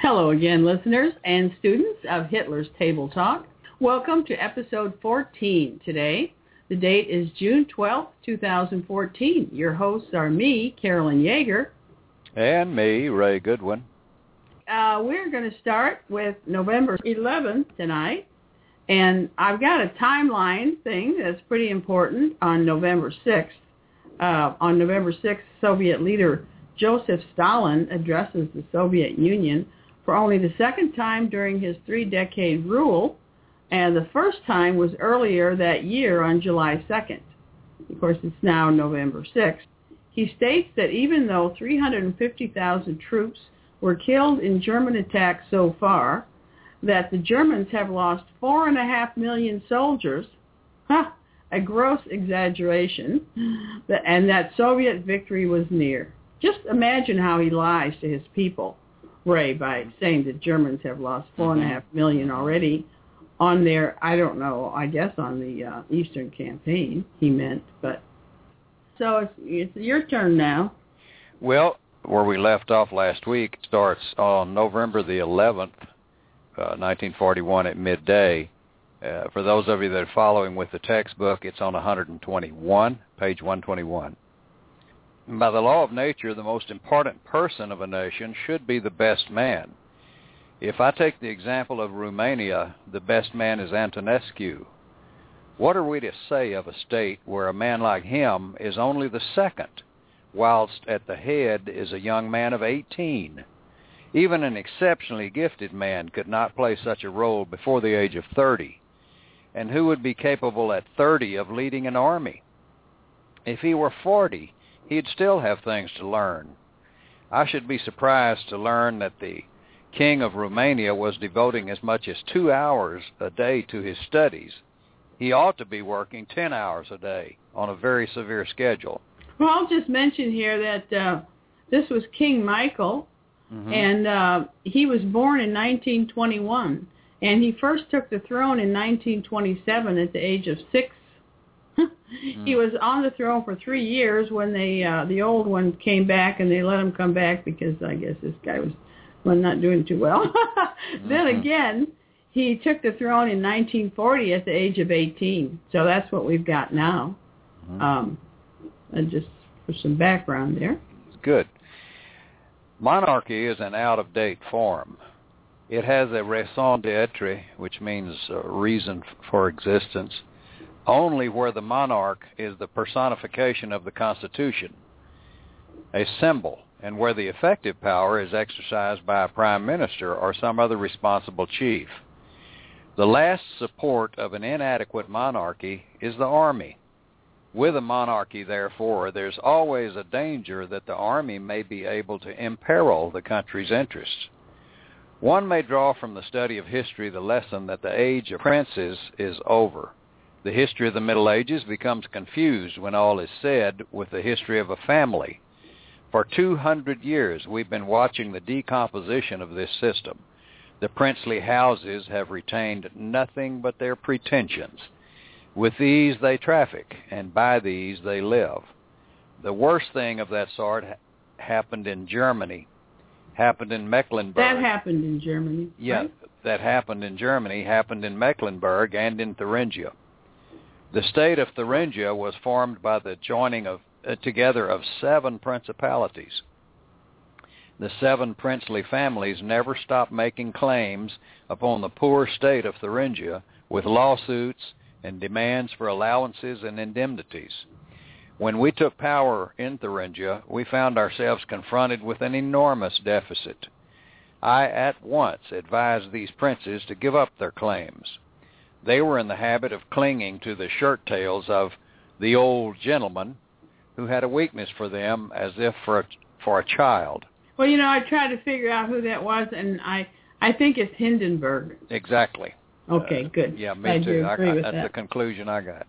Hello again, listeners and students of Hitler's Table Talk. Welcome to episode 14 today. The date is June 12th, 2014. Your hosts are me, Carolyn Yeager. And me, Ray Goodwin. We're going to start with November 11th tonight. And I've got a timeline thing that's pretty important on November 6th. On November 6th, Soviet leader Joseph Stalin addresses the Soviet Union for only the second time during his 3-decade rule, and the first time was earlier that year on July 2nd. Of course, it's now November 6th. He states that even though 350,000 troops were killed in German attacks so far, that the Germans have lost 4.5 million soldiers, a gross exaggeration, and that Soviet victory was near. Just imagine how he lies to his people, Ray, by saying that Germans have lost 4.5 million already on their, I don't know, I guess on the Eastern Campaign, he meant. But so it's your turn now. Well, where we left off last week starts on November the 11th, 1941 at midday. For those of you that are following with the textbook, it's on 121, page 121. By the law of nature, the most important person of a nation should be the best man. If I take the example of Romania, the best man is Antonescu. What are we to say of a state where a man like him is only the second, whilst at the head is a young man of 18? Even an exceptionally gifted man could not play such a role before the age of 30. And who would be capable at 30 of leading an army? If he were 40, he'd still have things to learn. I should be surprised to learn that the King of Romania was devoting as much as 2 hours a day to his studies. He ought to be working 10 hours a day on a very severe schedule. Well, I'll just mention here that this was King Michael, and he was born in 1921, and he first took the throne in 1927 at the age of 6. He was on the throne for 3 years when the old one came back, and they let him come back because I guess this guy was not doing too well. Then again, he took the throne in 1940 at the age of 18. So that's what we've got now. And just for some background there. Good. Monarchy is an out-of-date form. It has a raison d'etre, which means reason for existence, only where the monarch is the personification of the Constitution, a symbol, and where the effective power is exercised by a prime minister or some other responsible chief. The last support of an inadequate monarchy is the army. With a monarchy, therefore, there's always a danger that the army may be able to imperil the country's interests. One may draw from the study of history the lesson that the age of princes is over. The history of the Middle Ages becomes confused when all is said with the history of a family. For 200 years, we've been watching the decomposition of this system. The princely houses have retained nothing but their pretensions. With these they traffic, and by these they live. The worst thing of that sort happened in Germany, happened in Mecklenburg. That happened in Germany, Yeah, right? That happened in Germany, happened in Mecklenburg and in Thuringia. The state of Thuringia was formed by the joining together of 7 principalities. The 7 princely families never stopped making claims upon the poor state of Thuringia with lawsuits and demands for allowances and indemnities. When we took power in Thuringia, we found ourselves confronted with an enormous deficit. I at once advised these princes to give up their claims. They were in the habit of clinging to the shirt tails of the old gentleman who had a weakness for them as if for a child. Well, I tried to figure out who that was, and I think it's Hindenburg. Exactly. Okay, good. Yeah, me too. That's the conclusion I got.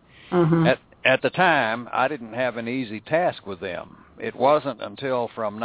At the time, I didn't have an easy task with them. It wasn't until from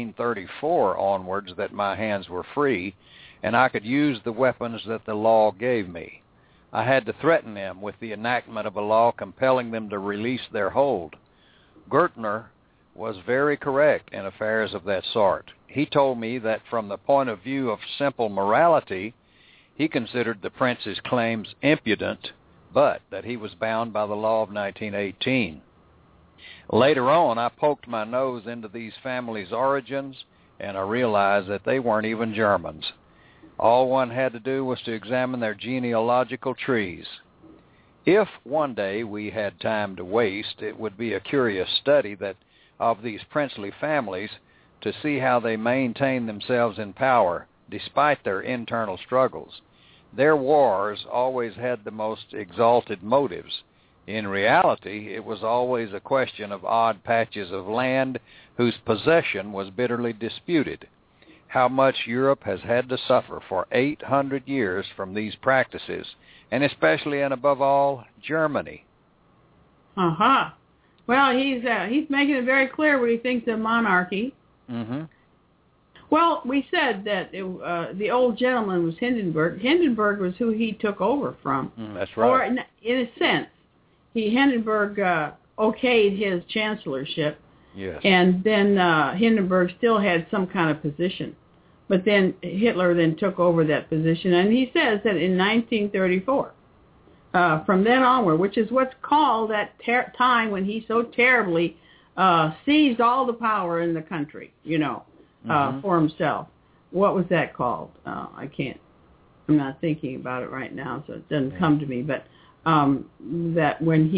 1934 onwards that my hands were free, and I could use the weapons that the law gave me. I had to threaten them with the enactment of a law compelling them to release their hold. Gertner was very correct in affairs of that sort. He told me that from the point of view of simple morality, he considered the prince's claims impudent, but that he was bound by the law of 1918. Later on, I poked my nose into these families' origins, and I realized that they weren't even Germans. All one had to do was to examine their genealogical trees. If one day we had time to waste, it would be a curious study that of these princely families to see how they maintained themselves in power despite their internal struggles. Their wars always had the most exalted motives. In reality, it was always a question of odd patches of land whose possession was bitterly disputed. How much Europe has had to suffer for 800 years from these practices, and especially and above all, Germany. Uh-huh. Well, he's making it very clear what he thinks of monarchy. Mm-hmm. Well, we said that the old gentleman was Hindenburg. Hindenburg was who he took over from. That's right. Or in a sense, Hindenburg okayed his chancellorship. Yes. And then Hindenburg still had some kind of position. But then Hitler then took over that position. And he says that in 1934, from then onward, which is what's called that time when he so terribly seized all the power in the country, for himself. What was that called? I'm not thinking about it right now, so it doesn't come to me. But that when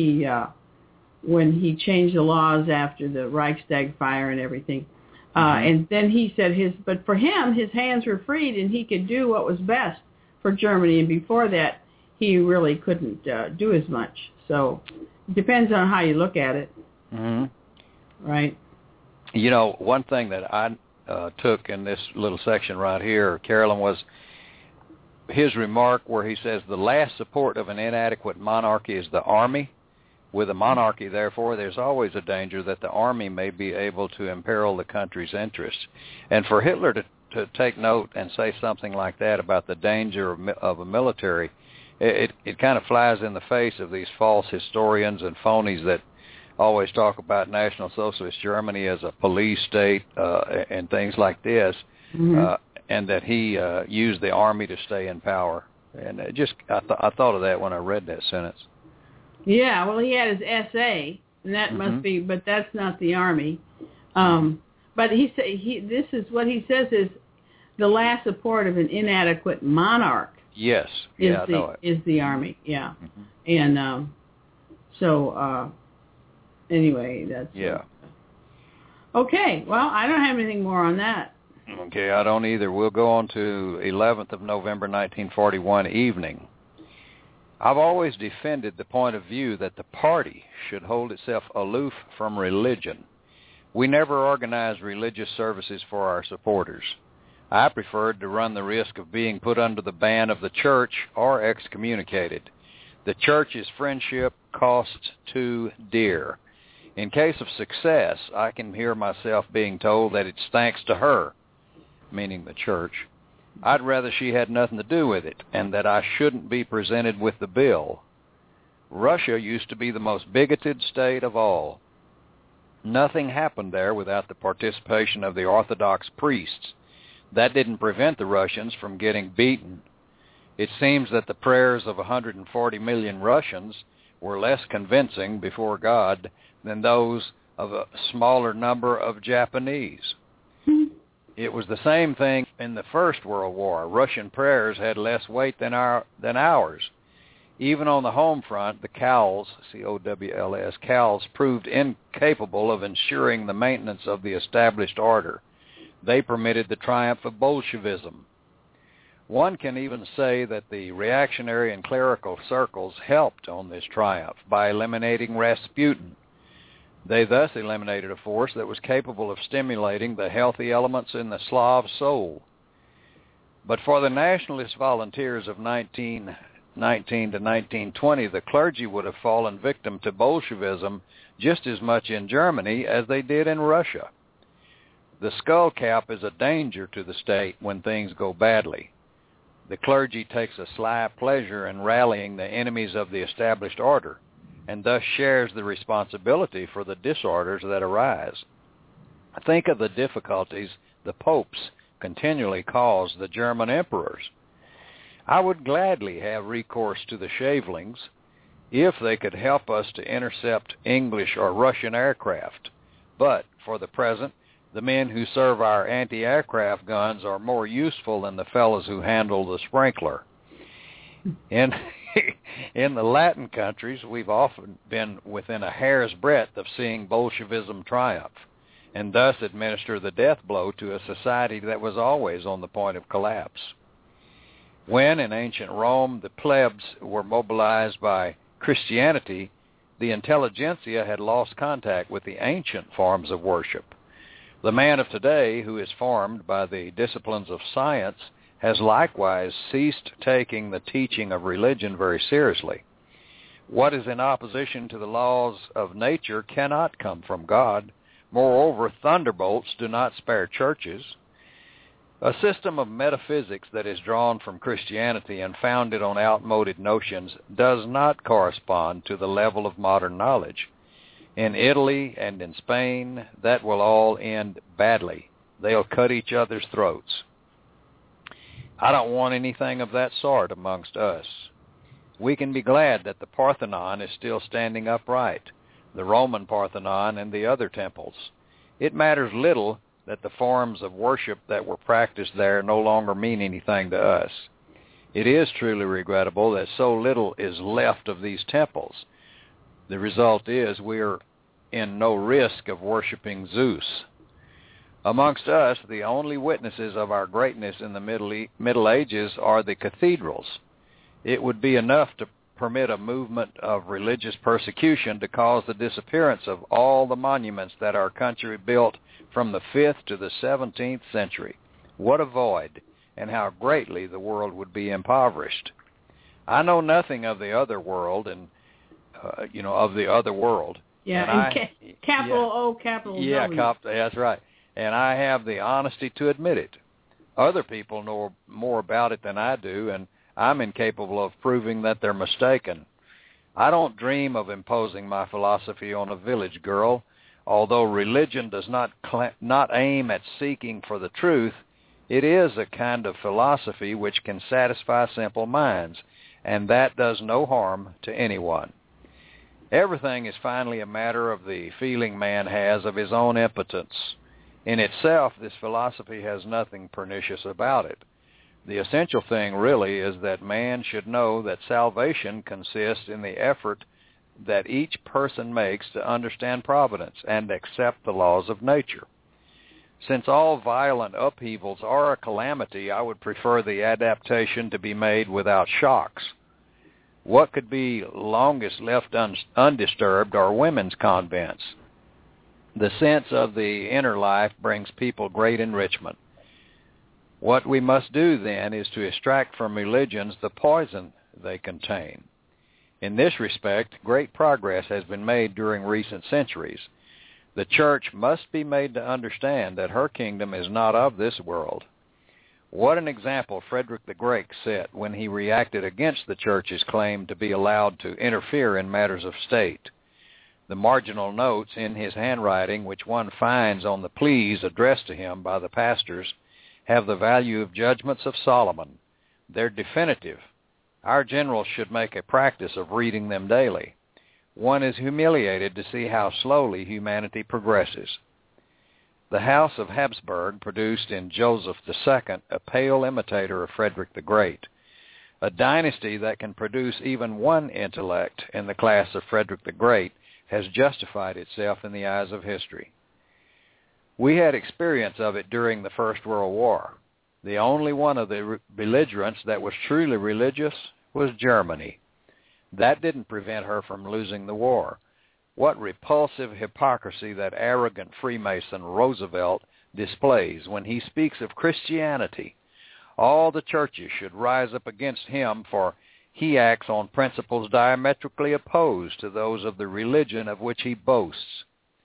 he changed the laws after the Reichstag fire and everything, and then he said but for him, his hands were freed and he could do what was best for Germany. And before that, he really couldn't do as much. So it depends on how you look at it. Mm-hmm. Right. One thing that I took in this little section right here, Carolyn, was his remark where he says the last support of an inadequate monarchy is the army. With a monarchy, therefore, there's always a danger that the army may be able to imperil the country's interests. And for Hitler to take note and say something like that about the danger of a military, it kind of flies in the face of these false historians and phonies that always talk about National Socialist Germany as a police state and things like this, and that he used the army to stay in power. And I thought of that when I read that sentence. Yeah, well, he had his SA, and that must be, but that's not the army. But this is what he says is the last support of an inadequate monarch. Yes, I know it. Is the army, yeah. And so anyway, that's okay. Well, I don't have anything more on that. Okay, I don't either. We'll go on to 11th of November, 1941 evening. I've always defended the point of view that the party should hold itself aloof from religion. We never organized religious services for our supporters. I preferred to run the risk of being put under the ban of the church or excommunicated. The church's friendship costs too dear. In case of success, I can hear myself being told that it's thanks to her, meaning the church. I'd rather she had nothing to do with it, and that I shouldn't be presented with the bill. Russia used to be the most bigoted state of all. Nothing happened there without the participation of the Orthodox priests. That didn't prevent the Russians from getting beaten. It seems that the prayers of 140 million Russians were less convincing before God than those of a smaller number of Japanese. It was the same thing in the First World War. Russian prayers had less weight than ours. Even on the home front, the Cowls, C-O-W-L-S, Cowls proved incapable of ensuring the maintenance of the established order. They permitted the triumph of Bolshevism. One can even say that the reactionary and clerical circles helped on this triumph by eliminating Rasputin. They thus eliminated a force that was capable of stimulating the healthy elements in the Slav soul. But for the nationalist volunteers of 1919 to 1920, the clergy would have fallen victim to Bolshevism just as much in Germany as they did in Russia. The skull cap is a danger to the state when things go badly. The clergy takes a sly pleasure in rallying the enemies of the established order, and thus shares the responsibility for the disorders that arise. Think of the difficulties the popes continually calls the German emperors. I would gladly have recourse to the shavelings if they could help us to intercept English or Russian aircraft. But for the present, the men who serve our anti-aircraft guns are more useful than the fellows who handle the sprinkler. In the Latin countries, we've often been within a hair's breadth of seeing Bolshevism triumph, and thus administer the death blow to a society that was always on the point of collapse. When in ancient Rome the plebs were mobilized by Christianity, the intelligentsia had lost contact with the ancient forms of worship. The man of today, who is formed by the disciplines of science, has likewise ceased taking the teaching of religion very seriously. What is in opposition to the laws of nature cannot come from God. Moreover, thunderbolts do not spare churches. A system of metaphysics that is drawn from Christianity and founded on outmoded notions does not correspond to the level of modern knowledge. In Italy and in Spain, that will all end badly. They'll cut each other's throats. I don't want anything of that sort amongst us. We can be glad that the Parthenon is still standing upright, the Roman Parthenon and the other temples. It matters little that the forms of worship that were practiced there no longer mean anything to us. It is truly regrettable that so little is left of these temples. The result is we are in no risk of worshiping Zeus. Amongst us, the only witnesses of our greatness in the Middle Ages are the cathedrals. It would be enough to permit a movement of religious persecution to cause the disappearance of all the monuments that our country built from the 5th to the 17th century. What a void, and how greatly the world would be impoverished. I know nothing of the other world, and of the other world. Yeah, and capital O, capital W. Yeah, that's right. And I have the honesty to admit it. Other people know more about it than I do, and I'm incapable of proving that they're mistaken. I don't dream of imposing my philosophy on a village girl. Although religion does not aim at seeking for the truth, it is a kind of philosophy which can satisfy simple minds, and that does no harm to anyone. Everything is finally a matter of the feeling man has of his own impotence. In itself, this philosophy has nothing pernicious about it. The essential thing really is that man should know that salvation consists in the effort that each person makes to understand providence and accept the laws of nature. Since all violent upheavals are a calamity, I would prefer the adaptation to be made without shocks. What could be longest left undisturbed are women's convents. The sense of the inner life brings people great enrichment. What we must do then is to extract from religions the poison they contain. In this respect, great progress has been made during recent centuries. The church must be made to understand that her kingdom is not of this world. What an example Frederick the Great set when he reacted against the church's claim to be allowed to interfere in matters of state. The marginal notes in his handwriting, which one finds on the pleas addressed to him by the pastors, have the value of judgments of Solomon. They're definitive. Our generals should make a practice of reading them daily. One is humiliated to see how slowly humanity progresses. The House of Habsburg produced in Joseph II a pale imitator of Frederick the Great. A dynasty that can produce even one intellect in the class of Frederick the Great has justified itself in the eyes of history. We had experience of it during the First World War. The only one of the belligerents that was truly religious was Germany. That didn't prevent her from losing the war. What repulsive hypocrisy that arrogant Freemason Roosevelt displays when he speaks of Christianity. All the churches should rise up against him, for he acts on principles diametrically opposed to those of the religion of which he boasts.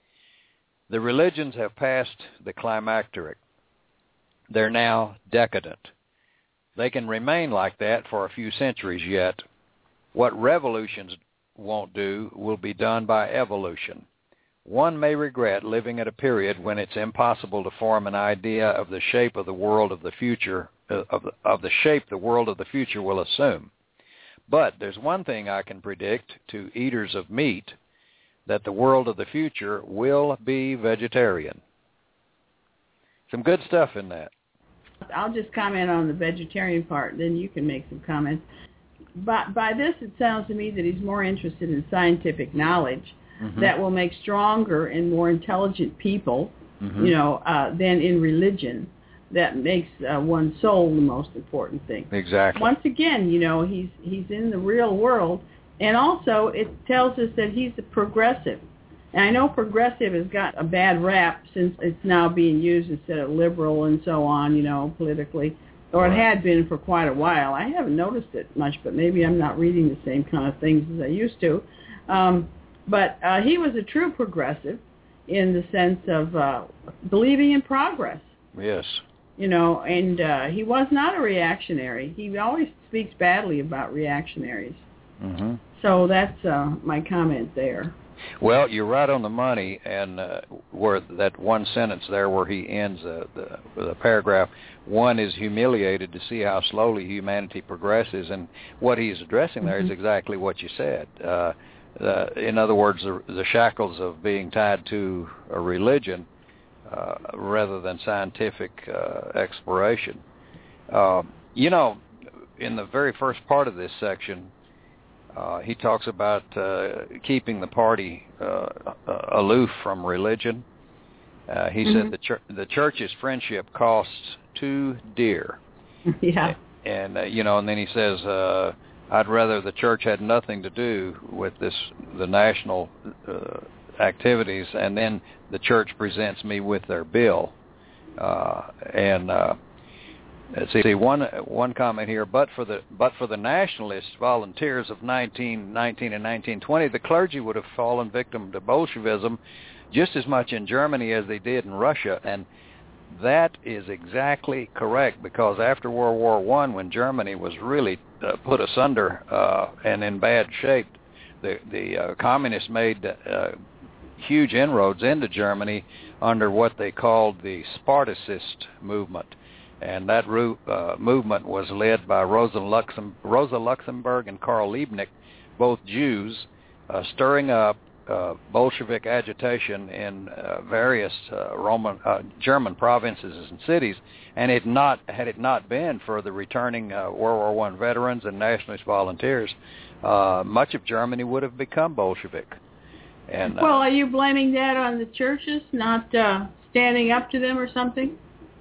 The religions have passed the climacteric. They're now decadent. They can remain like that for a few centuries yet. What revolutions won't do will be done by evolution. one may regret living at a period when it's impossible to form an idea of the shape of the world of the future, of the shape the world of the future will assume. But there's one thing I can predict to eaters of meat, that the world of the future will be vegetarian. Some good stuff in that. I'll just comment on the vegetarian part, then you can make some comments. By this, it sounds to me that he's more interested in scientific knowledge that will make stronger and more intelligent people, than in religion. That makes one's soul the most important thing. Exactly. Once again, he's in the real world, and also it tells us that he's a progressive. And I know progressive has got a bad rap since it's now being used instead of liberal and so on, politically, or it had been for quite a while. I haven't noticed it much, but maybe I'm not reading the same kind of things as I used to. But he was a true progressive in the sense of believing in progress. Yes. And he was not a reactionary. He always speaks badly about reactionaries. Mm-hmm. So that's my comment there. Well, you're right on the money, and where that one sentence there where he ends the paragraph, one is humiliated to see how slowly humanity progresses, and what he's addressing there is exactly what you said. In other words, the shackles of being tied to a religion rather than scientific exploration. In the very first part of this section, he talks about keeping the party aloof from religion. He said the church's friendship costs too dear. Yeah. And and then he says, I'd rather the church had nothing to do with the national activities, and then the church presents me with their bill. Let's see, one comment here. But for the nationalist volunteers of 1919 and 1920, the clergy would have fallen victim to Bolshevism just as much in Germany as they did in Russia, and that is exactly correct, because after World War I, when Germany was really put asunder and in bad shape, the communists made huge inroads into Germany under what they called the Spartacist movement. And that movement was led by Rosa Luxemburg and Karl Liebknecht, both Jews, stirring up Bolshevik agitation in various German provinces and cities. And had it not been for the returning World War I veterans and nationalist volunteers, much of Germany would have become Bolshevik. And well, are you blaming that on the churches not standing up to them or something?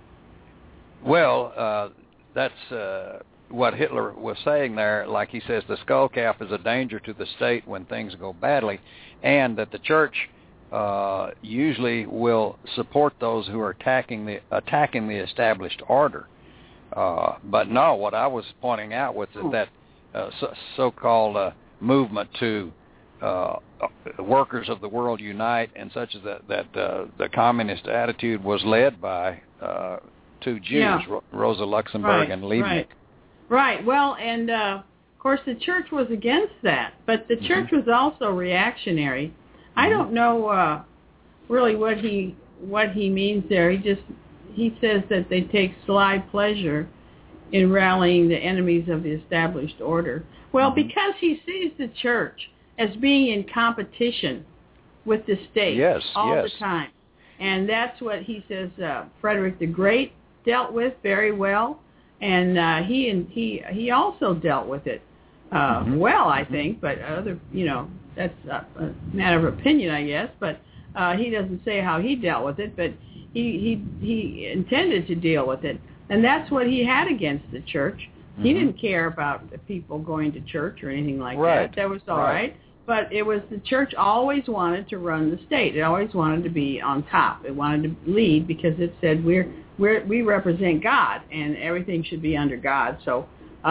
Well, that's what Hitler was saying there. Like he says, the skull cap is a danger to the state when things go badly, and that the church usually will support those who are attacking the established order. But no, what I was pointing out was that so-called movement to workers of the world unite, and such as that the communist attitude was led by two Jews, Rosa Luxemburg and Liebknecht. Right. Well, and of course the church was against that, but the church was also reactionary. I don't know really what he means there. He says that they take sly pleasure in rallying the enemies of the established order. Well, because he sees the church as being in competition with the state all the time. And that's what he says Frederick the Great dealt with very well, and he also dealt with it well, I think, but that's a matter of opinion, I guess, but he doesn't say how he dealt with it, but he intended to deal with it, and that's what he had against the church. He didn't care about the people going to church or anything like that. That was all right. But it was the church always wanted to run the state. It always wanted to be on top. It wanted to lead because it said we represent God and everything should be under God. So,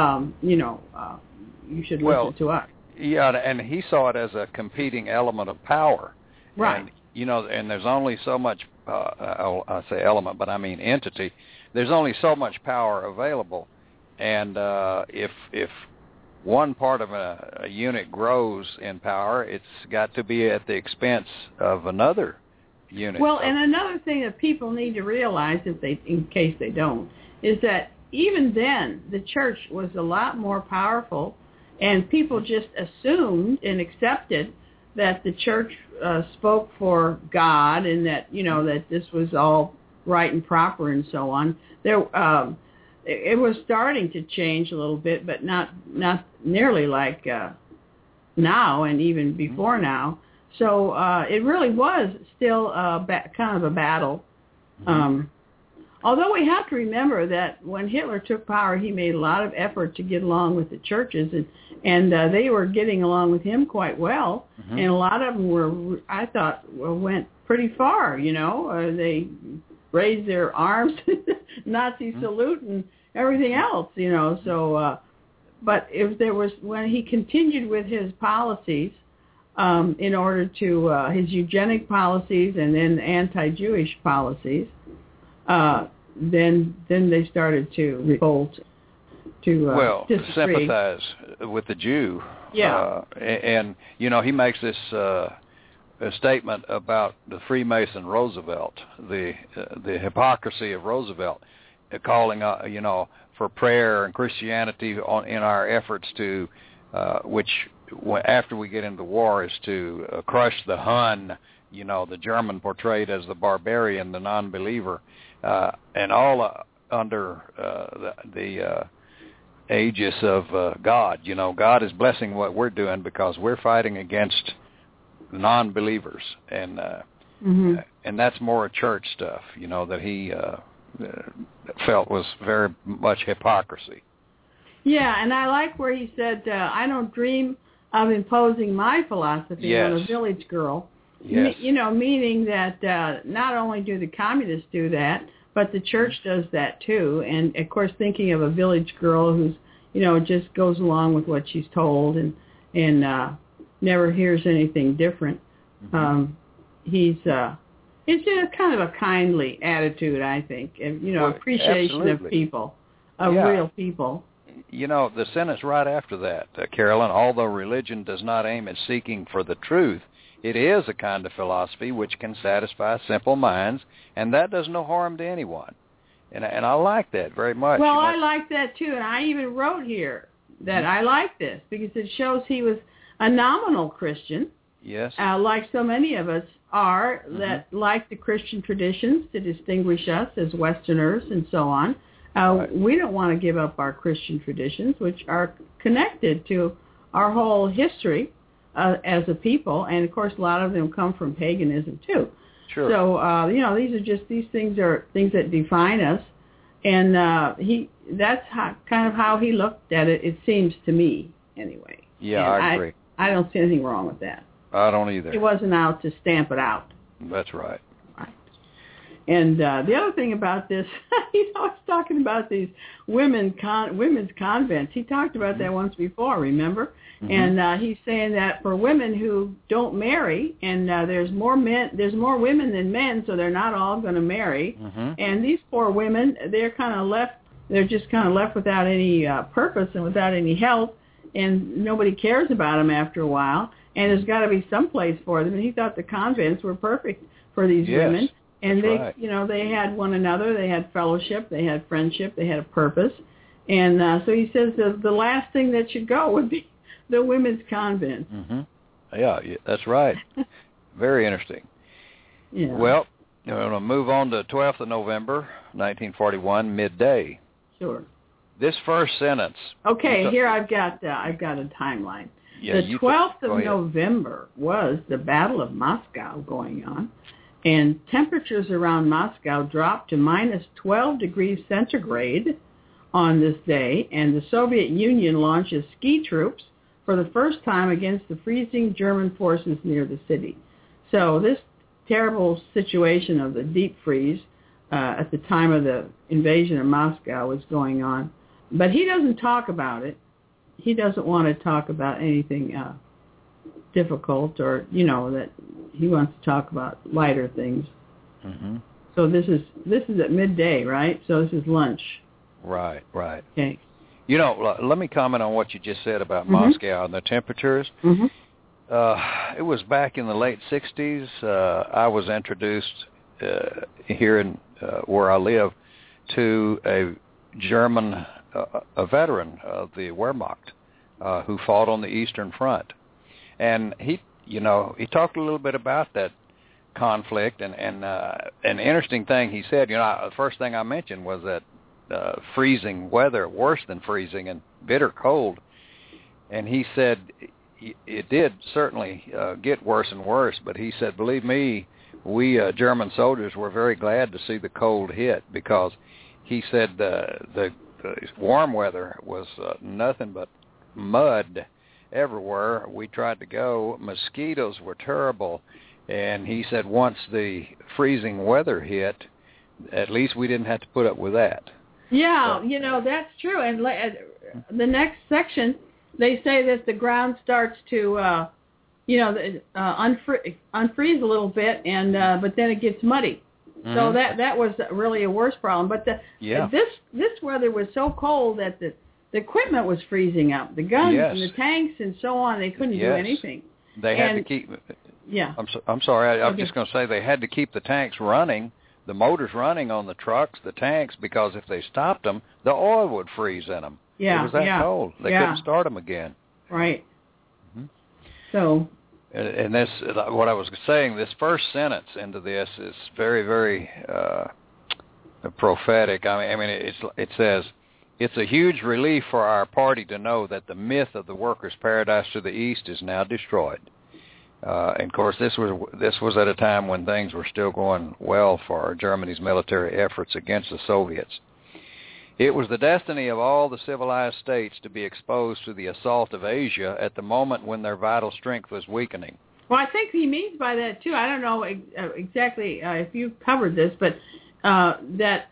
you should listen to us. Yeah, and he saw it as a competing element of power. Right. And there's only so much, I say element, but I mean entity. There's only so much power available. And if one part of a unit grows in power, it's got to be at the expense of another unit. Well, and another thing that people need to realize, in case they don't, is that even then the church was a lot more powerful, and people just assumed and accepted that the church spoke for God, and that that this was all right and proper and so on. It was starting to change a little bit, but not nearly like now and even before now. So it really was still kind of a battle. Although we have to remember that when Hitler took power, he made a lot of effort to get along with the churches, and they were getting along with him quite well. And a lot of them were, I thought, went pretty far. They raised their arms, Nazi salute, and everything else. So, but if there was, when he continued with his policies, in order to his eugenic policies and then anti-Jewish policies, then they started to revolt, to sympathize with the Jew. Yeah. And he makes this a statement about the Freemason Roosevelt, the hypocrisy of Roosevelt, calling for prayer and Christianity in our efforts to which after we get into the war is to crush the Hun, the German portrayed as the barbarian, the non-believer, and all under the aegis of God. God is blessing what we're doing because we're fighting against non-believers, and that's more church stuff, that he felt was very much hypocrisy. Yeah, and I like where he said, I don't dream of imposing my philosophy on a village girl. Yes. Meaning that not only do the communists do that, but the church does that too. And, of course, thinking of a village girl who's, just goes along with what she's told and never hears anything different. It's just kind of a kindly attitude, I think, and, appreciation absolutely. of people, of real people. The sentence right after that, Carolyn, although religion does not aim at seeking for the truth, it is a kind of philosophy which can satisfy simple minds, and that does no harm to anyone. And I like that very much. Well, I like that too, and I even wrote here that I like this because it shows he was a nominal Christian. Yes. Like so many of us are, that like the Christian traditions to distinguish us as Westerners and so on. Right. We don't want to give up our Christian traditions, which are connected to our whole history as a people, and of course a lot of them come from paganism too. Sure. So these things are things that define us, and that's kind of how he looked at it. It seems to me, anyway. Yeah, and I agree. I don't see anything wrong with that. I don't either. He wasn't out to stamp it out. That's right. And the other thing about this, I was talking about these women's convents. He talked about that once before, remember? And he's saying that for women who don't marry, and there's more women than men, so they're not all going to marry. And these poor women, they're just kind of left without any purpose and without any help, and nobody cares about them after a while. And there's got to be some place for them. And he thought the convents were perfect for these women. And they had one another, they had fellowship, they had friendship, they had a purpose. And so he says the last thing that should go would be the women's convent. Yeah, that's right. Very interesting. Yeah. Well, we're going to move on to 12th of November, 1941, midday. Sure. This first sentence. Okay, here I've got a timeline. Yeah, the 12th of November was the Battle of Moscow going on. And temperatures around Moscow dropped to minus 12 degrees centigrade on this day, and the Soviet Union launches ski troops for the first time against the freezing German forces near the city. So this terrible situation of the deep freeze at the time of the invasion of Moscow was going on. But he doesn't talk about it. He doesn't want to talk about anything difficult, or that he wants to talk about lighter things. So this is at midday, right? So this is lunch. Right. Okay. Let me comment on what you just said about Moscow and the temperatures. Mm-hmm. It was back in the late 60s. I was introduced here in where I live to a German, a veteran of the Wehrmacht, who fought on the Eastern Front, and he talked a little bit about that conflict, and an interesting thing he said. The first thing I mentioned was that freezing weather, worse than freezing and bitter cold, and he said it did certainly get worse and worse, but he said, believe me, we German soldiers were very glad to see the cold hit, because he said the warm weather was nothing but mud everywhere we tried to go. Mosquitoes were terrible, and he said once the freezing weather hit, at least we didn't have to put up with that. Yeah, that's true. And the next section, they say that the ground starts to, unfreeze a little bit, and but then it gets muddy. Mm-hmm. So that was really a worse problem. But this weather was so cold that the equipment was freezing up. The guns and the tanks and so on, they couldn't do anything. They had to keep. Yeah. I'm sorry. I'm just going to say they had to keep the tanks running, the motors running on the trucks, the tanks, because if they stopped them, the oil would freeze in them. Yeah. It was that cold. They couldn't start them again. Right. Mm-hmm. So. And this, what I was saying, this first sentence into this is very, very prophetic. I mean, it says, it's a huge relief for our party to know that the myth of the workers' paradise to the east is now destroyed. And of course, this was at a time when things were still going well for Germany's military efforts against the Soviets. It was the destiny of all the civilized states to be exposed to the assault of Asia at the moment when their vital strength was weakening. Well, I think he means by that, too, I don't know exactly if you covered this, but that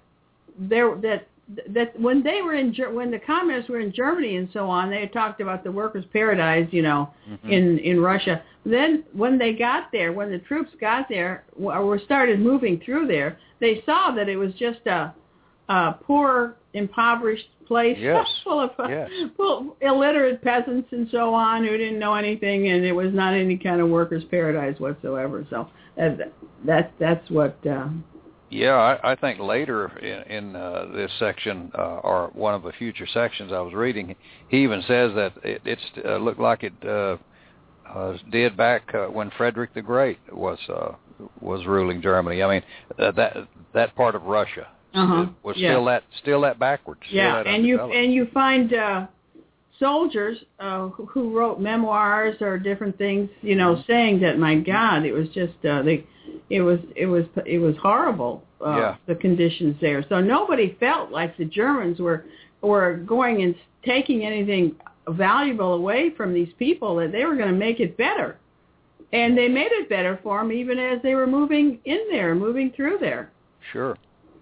when they were when the communists were in Germany and so on, they had talked about the workers' paradise, mm-hmm. in Russia. Then when they got there, when the troops got there or started moving through there, they saw that it was just a poor, impoverished place full of illiterate peasants and so on who didn't know anything, and it was not any kind of workers' paradise whatsoever. So that's what. I think later in this section, or one of the future sections I was reading, he even says that it looked like it did back when Frederick the Great was ruling Germany. I mean, that part of Russia. Was still that backwards. Yeah, and you find soldiers who wrote memoirs or different things, saying that, my God, it was just it was horrible. The conditions there. So nobody felt like the Germans were going and taking anything valuable away from these people, that they were going to make it better, and they made it better for them even as they were moving through there. Sure.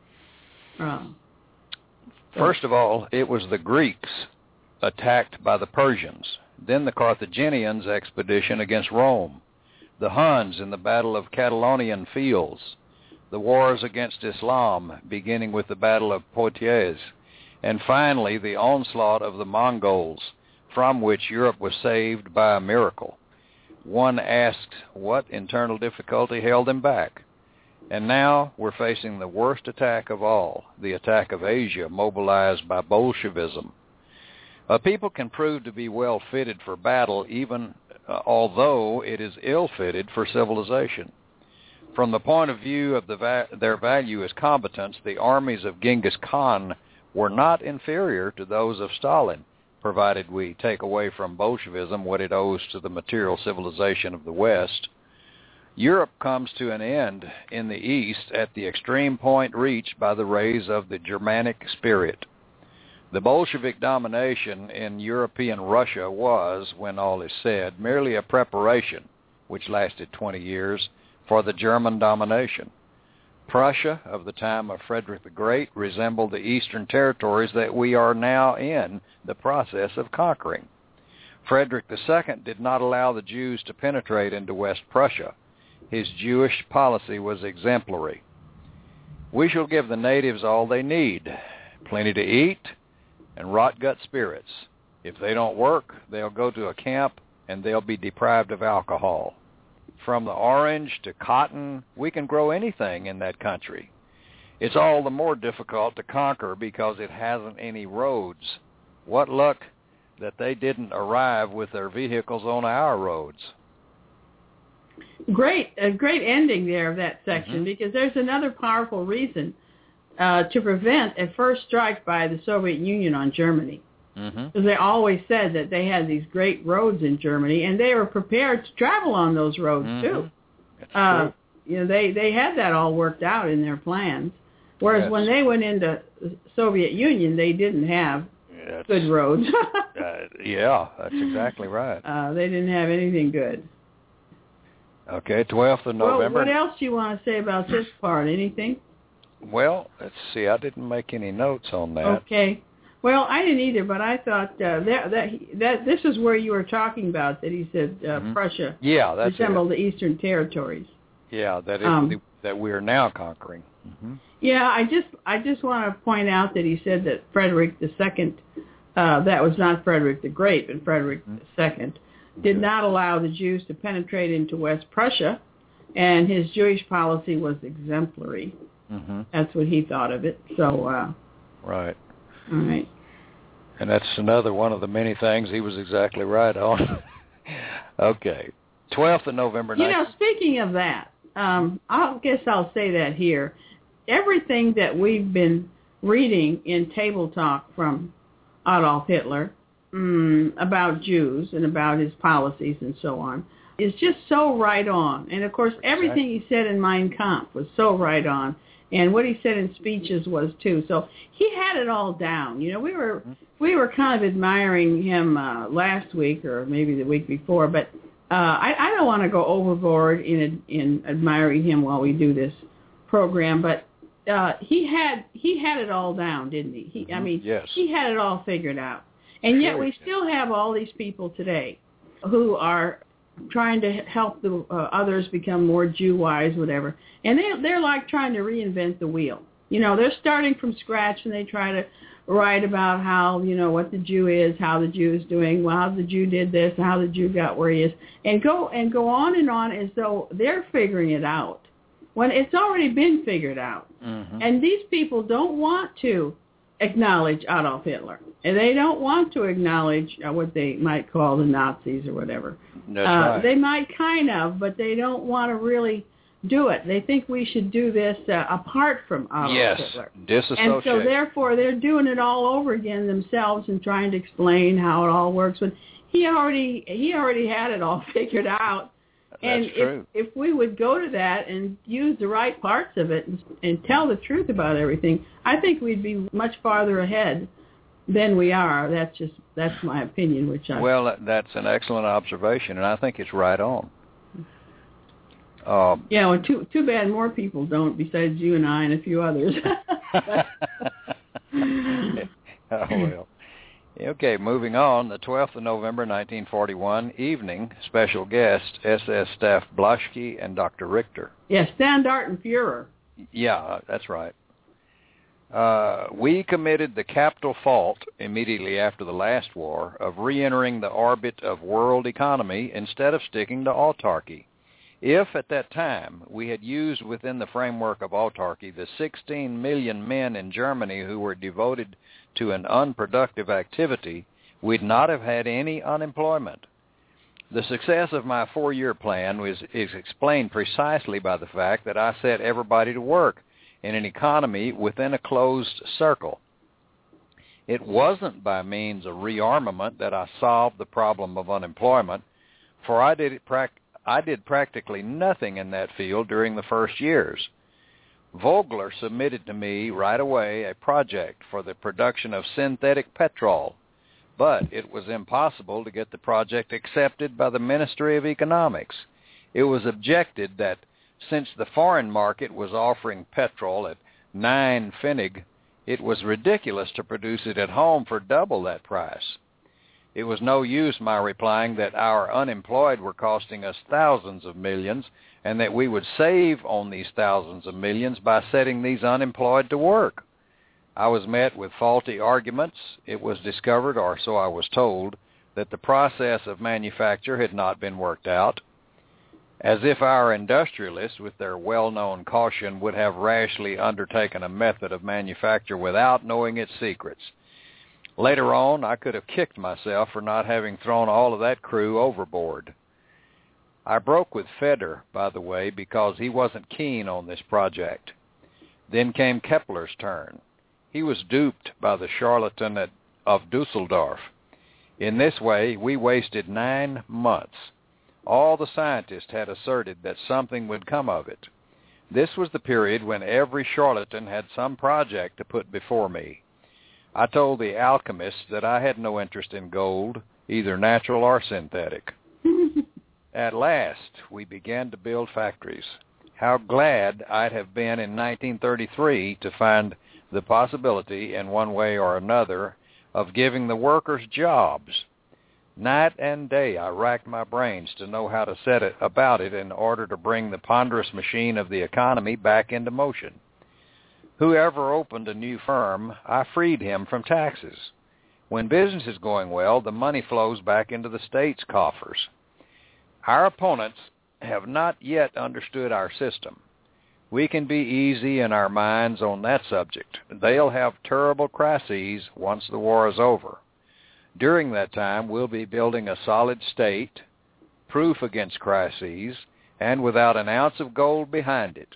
First of all, it was the Greeks attacked by the Persians, then the Carthaginians' expedition against Rome, the Huns in the Battle of Catalonian Fields, the wars against Islam, beginning with the Battle of Poitiers, and finally the onslaught of the Mongols, from which Europe was saved by a miracle. One asked what internal difficulty held them back. And now we're facing the worst attack of all, the attack of Asia, mobilized by Bolshevism. A people can prove to be well fitted for battle, even although it is ill-fitted for civilization. From the point of view of their value as combatants, the armies of Genghis Khan were not inferior to those of Stalin, provided we take away from Bolshevism what it owes to the material civilization of the West. Europe comes to an end in the East at the extreme point reached by the rays of the Germanic spirit. The Bolshevik domination in European Russia was, when all is said, merely a preparation, which lasted 20 years, for the German domination. Prussia, of the time of Frederick the Great, resembled the eastern territories that we are now in the process of conquering. Frederick II did not allow the Jews to penetrate into West Prussia. His Jewish policy was exemplary. We shall give the natives all they need, plenty to eat, and rot-gut spirits. If they don't work, they'll go to a camp and they'll be deprived of alcohol. From the orange to cotton, we can grow anything in that country. It's all the more difficult to conquer because it hasn't any roads. What luck that they didn't arrive with their vehicles on our roads. A great ending there of that section, because there's another powerful reason to prevent a first strike by the Soviet Union on Germany. Because they always said that they had these great roads in Germany, and they were prepared to travel on those roads too. That's true. You know, they had that all worked out in their plans. Whereas when they went into the Soviet Union, they didn't have good roads. Yeah, that's exactly right. They didn't have anything good. Okay, 12th of November. Well, what else do you want to say about this part? Anything? Well, let's see. I didn't make any notes on that. Okay. Well, I didn't either, but I thought that this is where you were talking about that he said Prussia resembled the Eastern Territories. Yeah, that we are now conquering. Yeah, I just want to point out that he said that Frederick II, that was not Frederick the Great, but Frederick II, did not allow the Jews to penetrate into West Prussia, and his Jewish policy was exemplary. That's what he thought of it. So, right. All right. And that's another one of the many things he was exactly right on. Okay. 12th of November. You know, speaking of that, I guess I'll say that here. Everything that we've been reading in Table Talk from Adolf Hitler about Jews and about his policies and so on is just so right on. And, of course, everything he said in Mein Kampf was so right on. And what he said in speeches was too. So he had it all down. You know, we were kind of admiring him last week or maybe the week before, but I don't want to go overboard in admiring him while we do this program. But he had it all down, didn't he? He had it all figured out. And yet we still have all these people today who are trying to help the others become more Jew-wise, whatever. And they're like trying to reinvent the wheel. You know, they're starting from scratch and they try to write about how, you know, what the Jew is, how the Jew is doing, well, how the Jew did this, how the Jew got where he is, and go on as though they're figuring it out when it's already been figured out. And these people don't want to acknowledge Adolf Hitler. And they don't want to acknowledge what they might call the Nazis or whatever. That's right. They might kind of, but they don't want to really do it. They think we should do this apart from Adolf Hitler. Disassociate. And so therefore they're doing it all over again themselves and trying to explain how it all works. But he already had it all figured out. That's true. If we would go to that and use the right parts of it and tell the truth about everything, I think we'd be much farther ahead than we are. That's my opinion. Well, that's an excellent observation, and I think it's right on. Well, too bad more people don't besides you and I and a few others. Oh, well. Okay, moving on. The 12th of November, 1941, evening, special guest, SS Staff Blaschke and Dr. Richter. Yes, Standartenführer. Yeah, that's right. We committed the capital fault immediately after the last war of re-entering the orbit of world economy instead of sticking to autarky. If at that time we had used within the framework of autarky the 16 million men in Germany who were devoted to an unproductive activity, we'd not have had any unemployment. The success of my 4-year plan is explained precisely by the fact that I set everybody to work in an economy within a closed circle. It wasn't by means of rearmament that I solved the problem of unemployment, for I did practically nothing in that field during the first years. Vogler submitted to me right away a project for the production of synthetic petrol, but it was impossible to get the project accepted by the Ministry of Economics. It was objected that since the foreign market was offering petrol at 9 Pfennig, it was ridiculous to produce it at home for double that price. It was no use my replying that our unemployed were costing us thousands of millions and that we would save on these thousands of millions by setting these unemployed to work. I was met with faulty arguments. It was discovered, or so I was told, that the process of manufacture had not been worked out, as if our industrialists, with their well-known caution, would have rashly undertaken a method of manufacture without knowing its secrets. Later on, I could have kicked myself for not having thrown all of that crew overboard. I broke with Feder, by the way, because he wasn't keen on this project. Then came Kepler's turn. He was duped by the charlatan of Dusseldorf. In this way, we wasted 9 months. All the scientists had asserted that something would come of it. This was the period when every charlatan had some project to put before me. I told the alchemists that I had no interest in gold, either natural or synthetic. At last, we began to build factories. How glad I'd have been in 1933 to find the possibility, in one way or another, of giving the workers jobs. Night and day I racked my brains to know how to set about it in order to bring the ponderous machine of the economy back into motion. Whoever opened a new firm, I freed him from taxes. When business is going well, the money flows back into the state's coffers. Our opponents have not yet understood our system. We can be easy in our minds on that subject. They'll have terrible crises once the war is over. During that time, we'll be building a solid state, proof against crises, and without an ounce of gold behind it.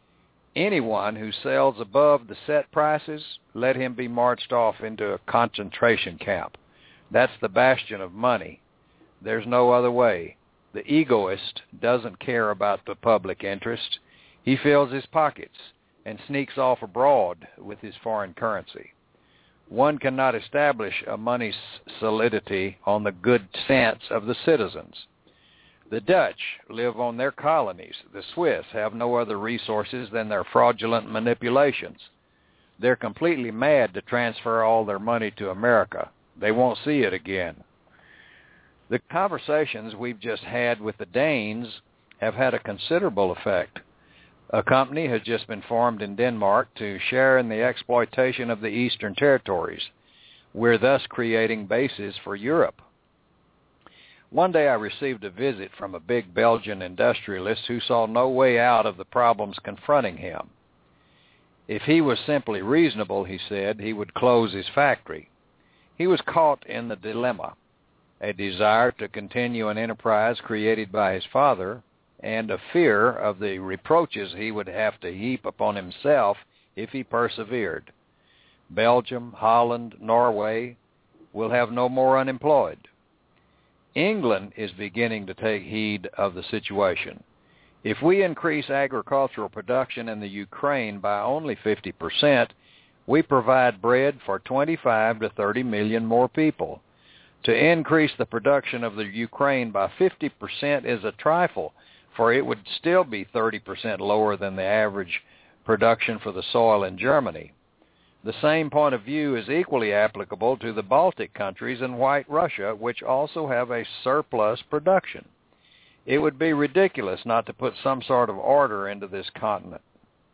Anyone who sells above the set prices, let him be marched off into a concentration camp. That's the bastion of money. There's no other way. The egoist doesn't care about the public interest. He fills his pockets and sneaks off abroad with his foreign currency. One cannot establish a money solidity on the good sense of the citizens. The Dutch live on their colonies. The Swiss have no other resources than their fraudulent manipulations. They're completely mad to transfer all their money to America. They won't see it again. The conversations we've just had with the Danes have had a considerable effect. A company has just been formed in Denmark to share in the exploitation of the Eastern Territories. We're thus creating bases for Europe. One day I received a visit from a big Belgian industrialist who saw no way out of the problems confronting him. If he was simply reasonable, he said, he would close his factory. He was caught in the dilemma, a desire to continue an enterprise created by his father, and a fear of the reproaches he would have to heap upon himself if he persevered. Belgium, Holland, Norway will have no more unemployed. England is beginning to take heed of the situation. If we increase agricultural production in the Ukraine by only 50%, we provide bread for 25 to 30 million more people. To increase the production of the Ukraine by 50% is a trifle, for it would still be 30% lower than the average production for the soil in Germany. The same point of view is equally applicable to the Baltic countries and White Russia, which also have a surplus production. It would be ridiculous not to put some sort of order into this continent.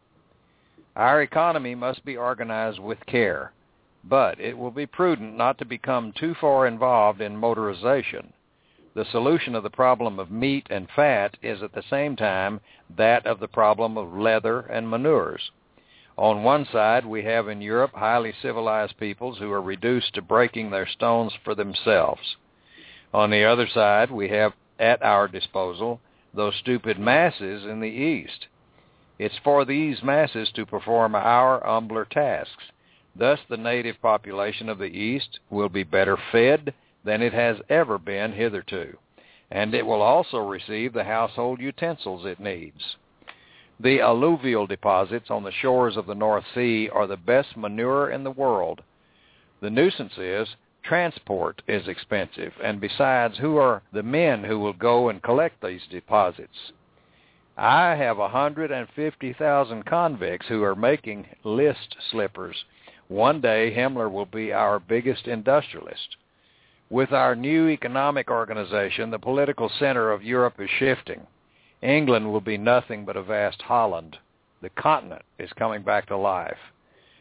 Our economy must be organized with care, but it will be prudent not to become too far involved in motorization. The solution of the problem of meat and fat is at the same time that of the problem of leather and manures. On one side, we have in Europe highly civilized peoples who are reduced to breaking their stones for themselves. On the other side, we have at our disposal those stupid masses in the East. It's for these masses to perform our humbler tasks. Thus, the native population of the East will be better fed than it has ever been hitherto, and it will also receive the household utensils it needs. The alluvial deposits on the shores of the North Sea are the best manure in the world. The nuisance is transport is expensive, and besides, who are the men who will go and collect these deposits? I have 150,000 convicts who are making list slippers. One day, Himmler will be our biggest industrialist. With our new economic organization, the political center of Europe is shifting. England will be nothing but a vast Holland. The continent is coming back to life.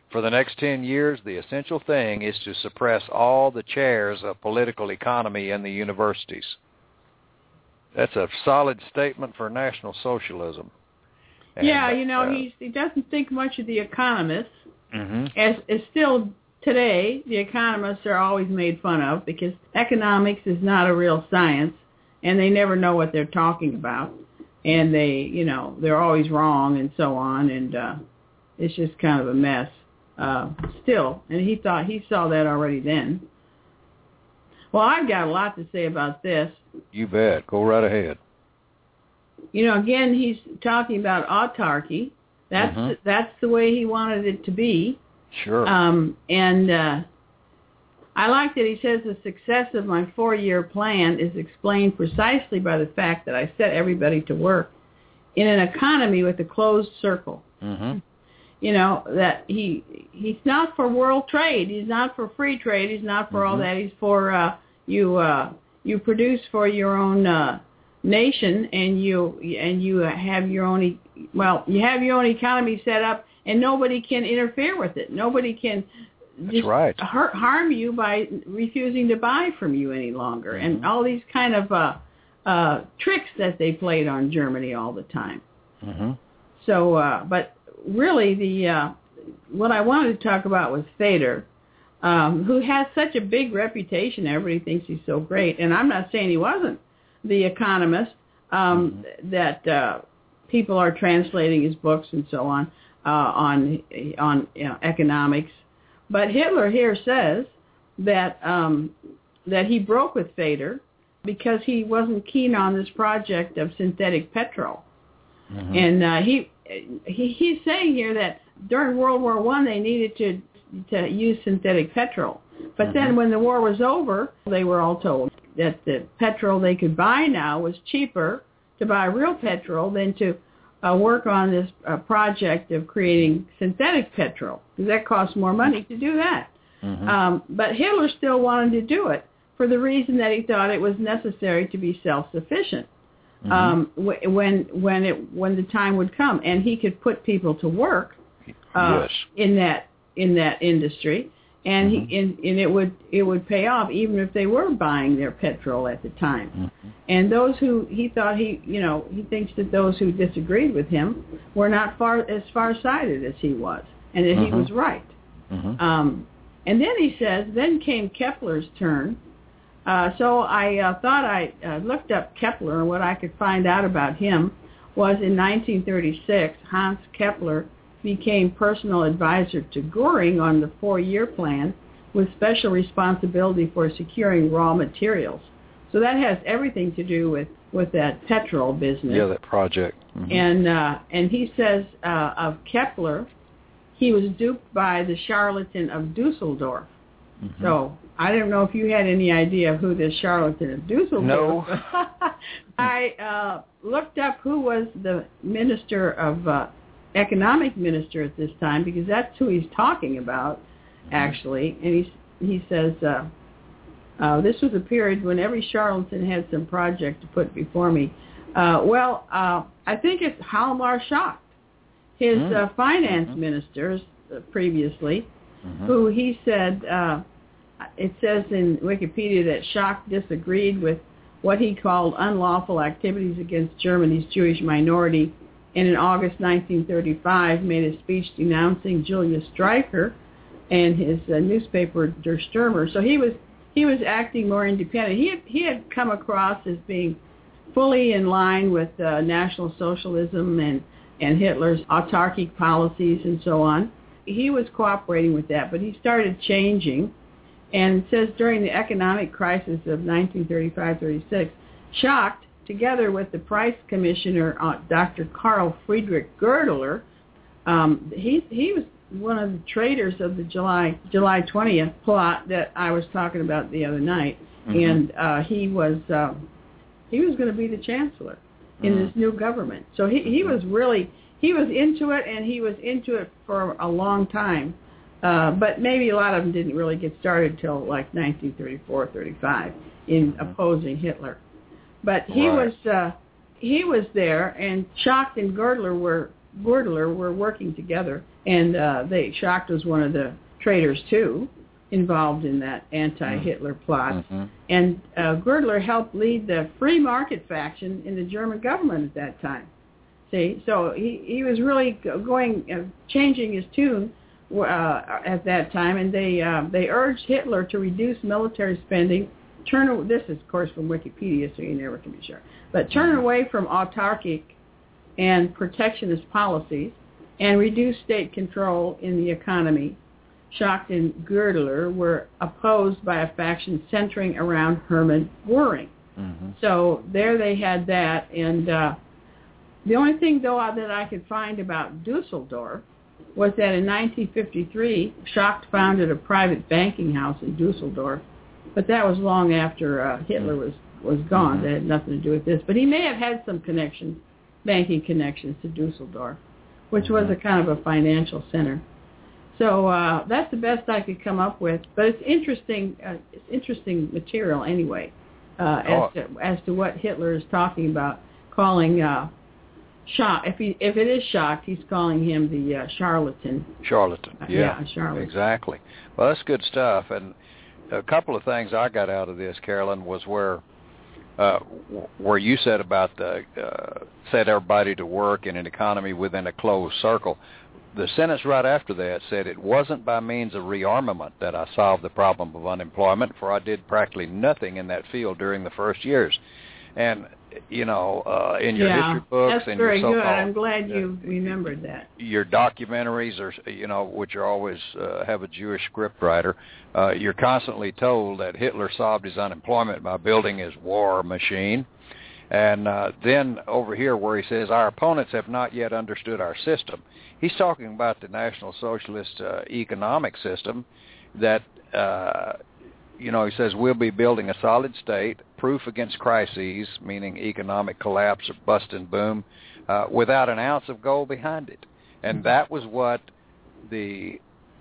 For the next 10 years, the essential thing is to suppress all the chairs of political economy in the universities. That's a solid statement for National Socialism. And, yeah, he doesn't think much of the economists. As still today, the economists are always made fun of because economics is not a real science, and they never know what they're talking about, and they're always wrong and so on, and it's just kind of a mess. Still, and he thought he saw that already then. Well, I've got a lot to say about this. You bet. Go right ahead. Again, he's talking about autarky. That's the way he wanted it to be. Sure. And I like that he says the success of my 4-year plan is explained precisely by the fact that I set everybody to work in an economy with a closed circle. That he's not for world trade. He's not for free trade. He's not for all that. He's for you produce for your own nation, and you have your own you have your own economy set up, and nobody can interfere with it. Nobody can harm you by refusing to buy from you any longer, and all these kind of tricks that they played on Germany all the time. So, but really, what I wanted to talk about was Feder, who has such a big reputation. Everybody thinks he's so great, and I'm not saying he wasn't the economist that people are translating his books and so on economics. But Hitler here says that that he broke with Feder because he wasn't keen on this project of synthetic petrol, and he's saying here that during World War I they needed to use synthetic petrol, but then when the war was over, they were all told that the petrol they could buy now was cheaper to buy real petrol than to work on this project of creating synthetic petrol, because that costs more money to do that. But Hitler still wanted to do it for the reason that he thought it was necessary to be self-sufficient when the time would come, and he could put people to work in that industry, and it would pay off even if they were buying their petrol at the time. And those who he thinks that those who disagreed with him were not as far-sighted as he was, and that he was right. And then he says, then came Kepler's turn. So I thought I looked up Kepler, and what I could find out about him was in 1936, Hans Kepler became personal advisor to Goering on the 4-year plan with special responsibility for securing raw materials. So that has everything to do with that petrol business. Yeah, that project. And he says of Kepler, he was duped by the charlatan of Dusseldorf. So I don't know if you had any idea of who this charlatan of Dusseldorf was. No. I looked up who was the minister of economic minister at this time, because that's who he's talking about, actually. And he says this was a period when every charlatan had some project to put before me. I think it's Hjalmar Schacht, his finance ministers previously, who he said, it says in Wikipedia that Schacht disagreed with what he called unlawful activities against Germany's Jewish minority, and in August 1935 made a speech denouncing Julius Streicher and his newspaper Der Stürmer. So he was acting more independent. He had come across as being fully in line with National Socialism and Hitler's autarkic policies and so on. He was cooperating with that, but he started changing. And it says during the economic crisis of 1935-36, Schacht, together with the Price Commissioner, Dr. Karl Friedrich Goerdeler, he was one of the traitors of the July 20th plot that I was talking about the other night, and he was going to be the chancellor in this new government. So he was into it, and he was into it for a long time. But maybe a lot of them didn't really get started till like 1934-35 in opposing Hitler. But he was there, and Schacht and Goerdeler were working together, And Schacht was one of the traitors, too, involved in that anti-Hitler plot. Mm-hmm. And Girdler helped lead the free market faction in the German government at that time. See, so he was really changing his tune at that time, and they urged Hitler to reduce military spending, this is, of course, from Wikipedia, so you never can be sure, but turn away from autarkic and protectionist policies and reduce state control in the economy. Schacht and Girdler were opposed by a faction centering around Hermann Göring. Mm-hmm. So there they had that, and the only thing, though, that I could find about Dusseldorf was that in 1953, Schacht founded a private banking house in Dusseldorf, but that was long after Hitler was gone. That had nothing to do with this. But he may have had some banking connections to Dusseldorf, which was a kind of a financial center. So that's the best I could come up with. But it's interesting material anyway, as to what Hitler is talking about, calling Schacht. If it is Schacht, he's calling him the charlatan. Charlatan, yeah, charlatan. Exactly. Well, that's good stuff. And a couple of things I got out of this, Carolyn, was where you said about set everybody to work in an economy within a closed circle. The sentence right after that said, "It wasn't by means of rearmament that I solved the problem of unemployment, for I did practically nothing in that field during the first years." And in your history books that's and very your good. I'm glad you remembered that. Your documentaries are, which are always have a Jewish scriptwriter. You're constantly told that Hitler solved his unemployment by building his war machine. And then over here where he says, our opponents have not yet understood our system. He's talking about the National Socialist economic system that, he says, we'll be building a solid state, proof against crises, meaning economic collapse or bust and boom, without an ounce of gold behind it. And that was what the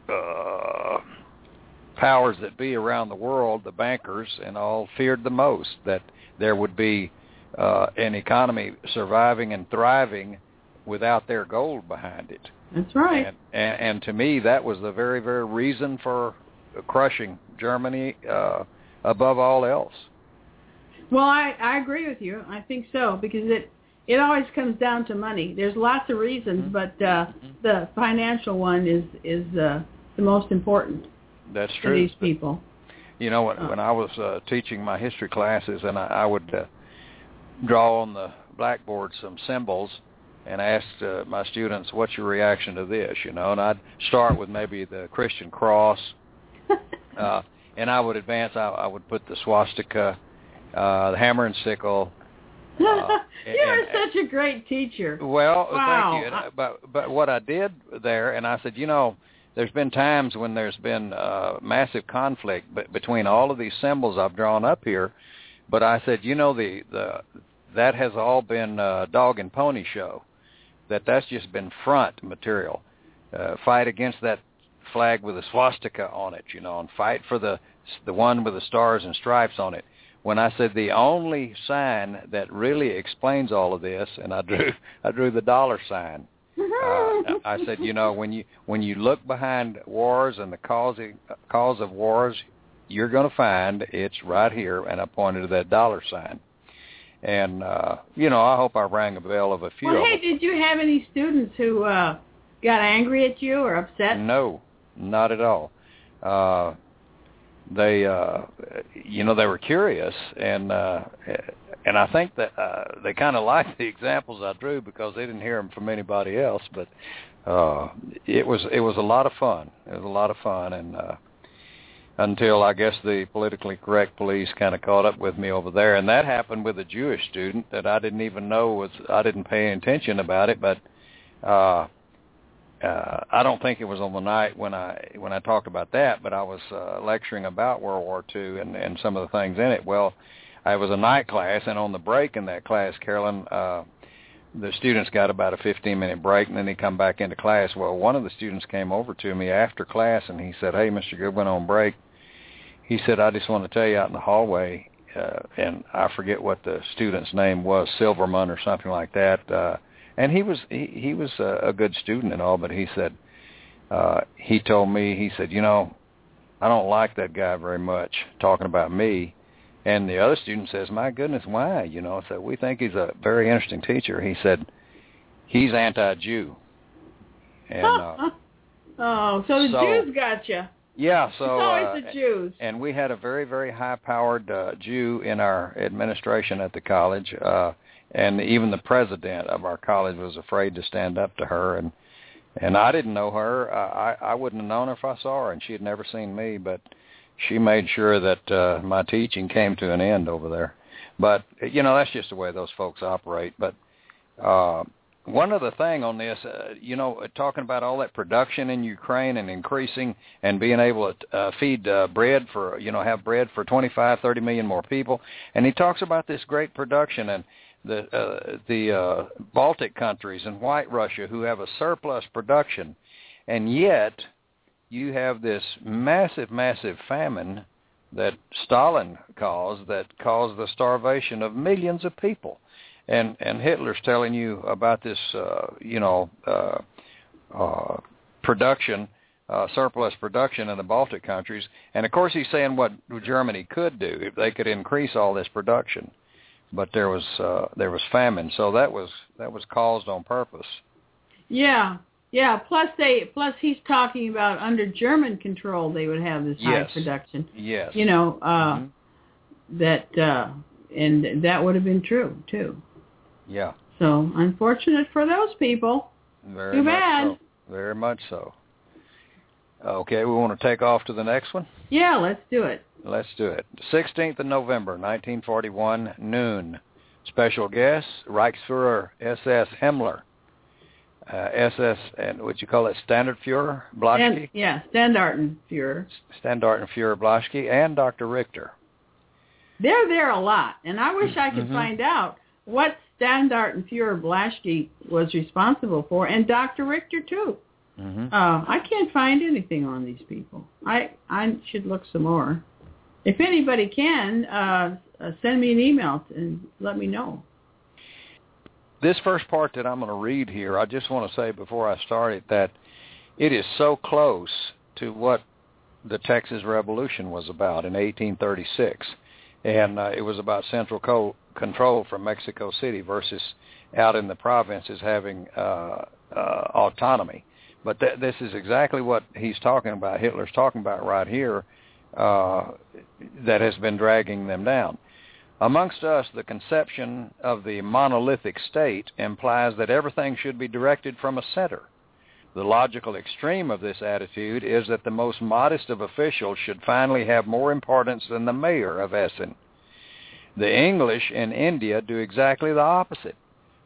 powers that be around the world, the bankers and all, feared the most, that there would be an economy surviving and thriving without their gold behind it. That's right. And to me, that was the very, very reason for crushing Germany above all else. Well, I agree with you. I think so, because it always comes down to money. There's lots of reasons, but the financial one is the most important. That's to true. These people. When I was teaching my history classes, and I would draw on the blackboard some symbols and ask my students, what's your reaction to this, and I'd start with maybe the Christian cross, and I would advance, I would put the swastika, the hammer and sickle. You're such a great teacher. Well, wow. Thank you. But what I did there, and I said, there's been times when there's been massive conflict between all of these symbols I've drawn up here, but I said, that has all been dog and pony show. That's just been front material. Fight against that flag with a swastika on it, and fight for the one with the stars and stripes on it. When I said the only sign that really explains all of this, and I drew the dollar sign. I said, when you look behind wars and the cause of wars, you're going to find it's right here, and I pointed to that dollar sign. And, I hope I rang a bell of a few of them. Hey, did you have any students who got angry at you or upset? No, not at all. They were curious, and I think that they kind of liked the examples I drew because they didn't hear them from anybody else. But it was a lot of fun. It was a lot of fun, and until I guess the politically correct police kind of caught up with me over there, and that happened with a Jewish student that I didn't even know I didn't pay any attention about it, but I don't think it was on the night when I talked about that, but I was lecturing about World War II and some of the things in it. Well, I was a night class, and on the break in that class, Carolyn, the students got about a 15-minute break, and then they come back into class. Well, one of the students came over to me after class, and he said, "Hey, Mr. Goodwin, on break," he said, "I just want to tell you out in the hallway," and I forget what the student's name was, Silverman or something like that, and he was a good student and all, but he said, he told me, he said, I don't like that guy very much, talking about me. And the other student says, my goodness, why? So we think he's a very interesting teacher. He said, he's anti-Jew. And so the Jews got you. Yeah, so it's always the Jews. And we had a very, very high-powered Jew in our administration at the college, and even the president of our college was afraid to stand up to her. And I didn't know her. I wouldn't have known her if I saw her, and she had never seen me. But she made sure that my teaching came to an end over there. But that's just the way those folks operate. But one other thing on this, talking about all that production in Ukraine and increasing and being able to feed bread for, have bread for 25, 30 million more people. And he talks about this great production and the Baltic countries and White Russia who have a surplus production. And yet you have this massive, massive famine that Stalin caused that caused the starvation of millions of people. And Hitler's telling you about this, production, surplus production in the Baltic countries. And, of course, he's saying what Germany could do if they could increase all this production. But there was famine, so that was caused on purpose. Yeah. Plus he's talking about under German control they would have this high production. Yes. That and that would have been true too. Yeah. So unfortunate for those people. Very Too bad. So. Very much so. Okay, we want to take off to the next one? Yeah, let's do it. Let's do it. 16th of November, 1941, noon. Special guest, Reichsfuhrer SS Himmler. SS, and what you call it, Standartenführer Blaschke? Standartenführer. Standartenführer Blaschke and Dr. Richter. They're there a lot, and I wish I could find out what Standartenführer Blaschke was responsible for, and Dr. Richter, too. I can't find anything on these people. I should look some more. If anybody can, send me an email and let me know. This first part that I'm going to read here, I just want to say before I start it that it is so close to what the Texas Revolution was about in 1836. And it was about central control from Mexico City versus out in the provinces having autonomy. But this is exactly what he's talking about, Hitler's talking about right here, that has been dragging them down. Amongst us, the conception of the monolithic state implies that everything should be directed from a center. The logical extreme of this attitude is that the most modest of officials should finally have more importance than the mayor of Essen. The English in India do exactly the opposite.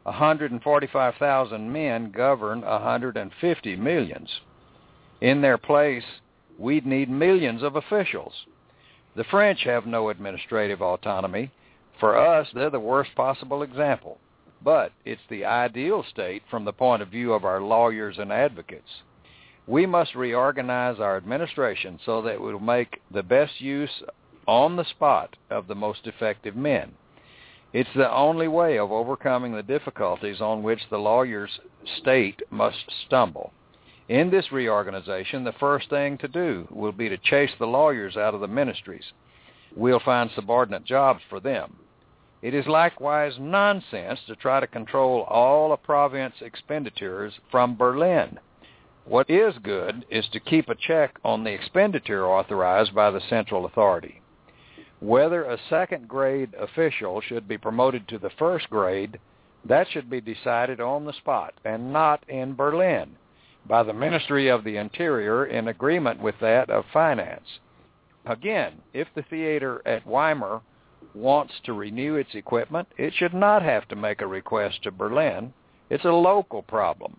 145,000 men govern 150 millions. In their place, we'd need millions of officials. The French have no administrative autonomy. For us, they're the worst possible example. But it's the ideal state from the point of view of our lawyers and advocates. We must reorganize our administration so that we will make the best use on the spot of the most effective men. It's the only way of overcoming the difficulties on which the lawyer's state must stumble. In this reorganization, the first thing to do will be to chase the lawyers out of the ministries. We'll find subordinate jobs for them. It is likewise nonsense to try to control all a province expenditures from Berlin. What is good is to keep a check on the expenditure authorized by the central authority. Whether a second-grade official should be promoted to the first grade, that should be decided on the spot and not in Berlin by the Ministry of the Interior in agreement with that of Finance. Again, if the theater at Weimar wants to renew its equipment, it should not have to make a request to Berlin. It's a local problem.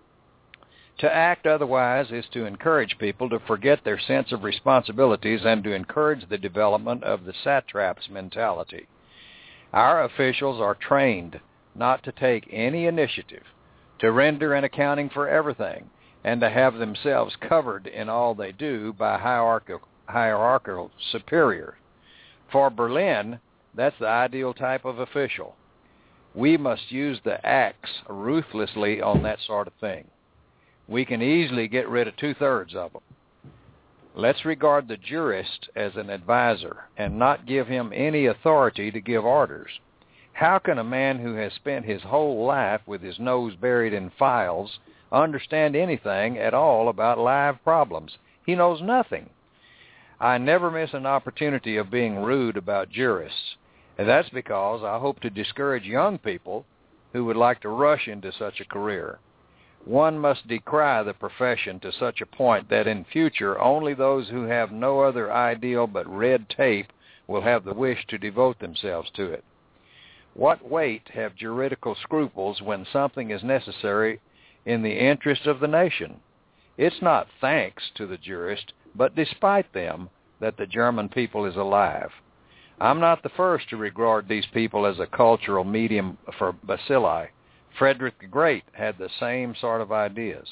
To act otherwise is to encourage people to forget their sense of responsibilities and to encourage the development of the satrap's mentality. Our officials are trained not to take any initiative, to render an accounting for everything, and to have themselves covered in all they do by hierarchical superior. For Berlin, that's the ideal type of official. We must use the axe ruthlessly on that sort of thing. we can easily get rid of 2/3 of them. Let's regard the jurist as an advisor and not give him any authority to give orders. How can a man who has spent his whole life with his nose buried in files understand anything at all about live problems? He knows nothing. I never miss an opportunity of being rude about jurists, and that's because I hope to discourage young people who would like to rush into such a career. One must decry the profession to such a point that in future only those who have no other ideal but red tape will have the wish to devote themselves to it. What weight have juridical scruples when something is necessary in the interest of the nation? It's not thanks to the jurist, but despite them, that the German people is alive. I'm not the first to regard these people as a cultural medium for bacilli. Frederick the Great had the same sort of ideas.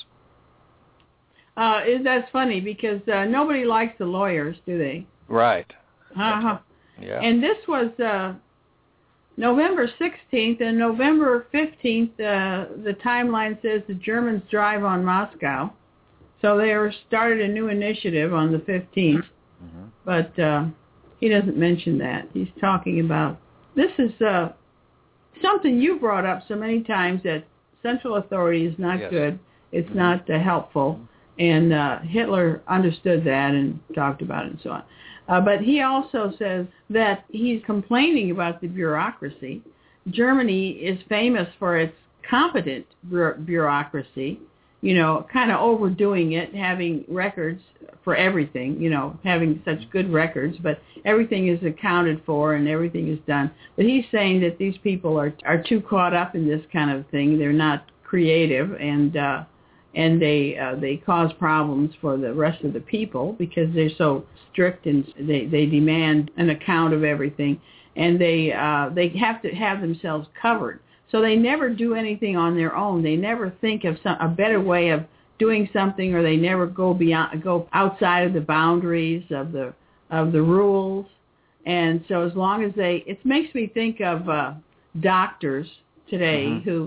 That's funny because nobody likes the lawyers, do they? Right. Uh-huh. Yeah. And this was November 16th, and November 15th, the timeline says the Germans drive on Moscow. So they started a new initiative on the 15th, but he doesn't mention that. He's talking about, this is something you brought up so many times, that central authority is not good. It's not helpful. And Hitler understood that and talked about it and so on. But he also says that he's complaining about the bureaucracy. Germany is famous for its competent bureaucracy, kind of overdoing it, having records for everything, having such good records, but everything is accounted for and everything is done. But he's saying that these people are too caught up in this kind of thing. They're not creative, and they cause problems for the rest of the people because they're so strict and they demand an account of everything, and they have to have themselves covered. So they never do anything on their own. They never think of a better way of doing something, or they never go outside of the boundaries of the rules. And so as long as it makes me think of doctors today who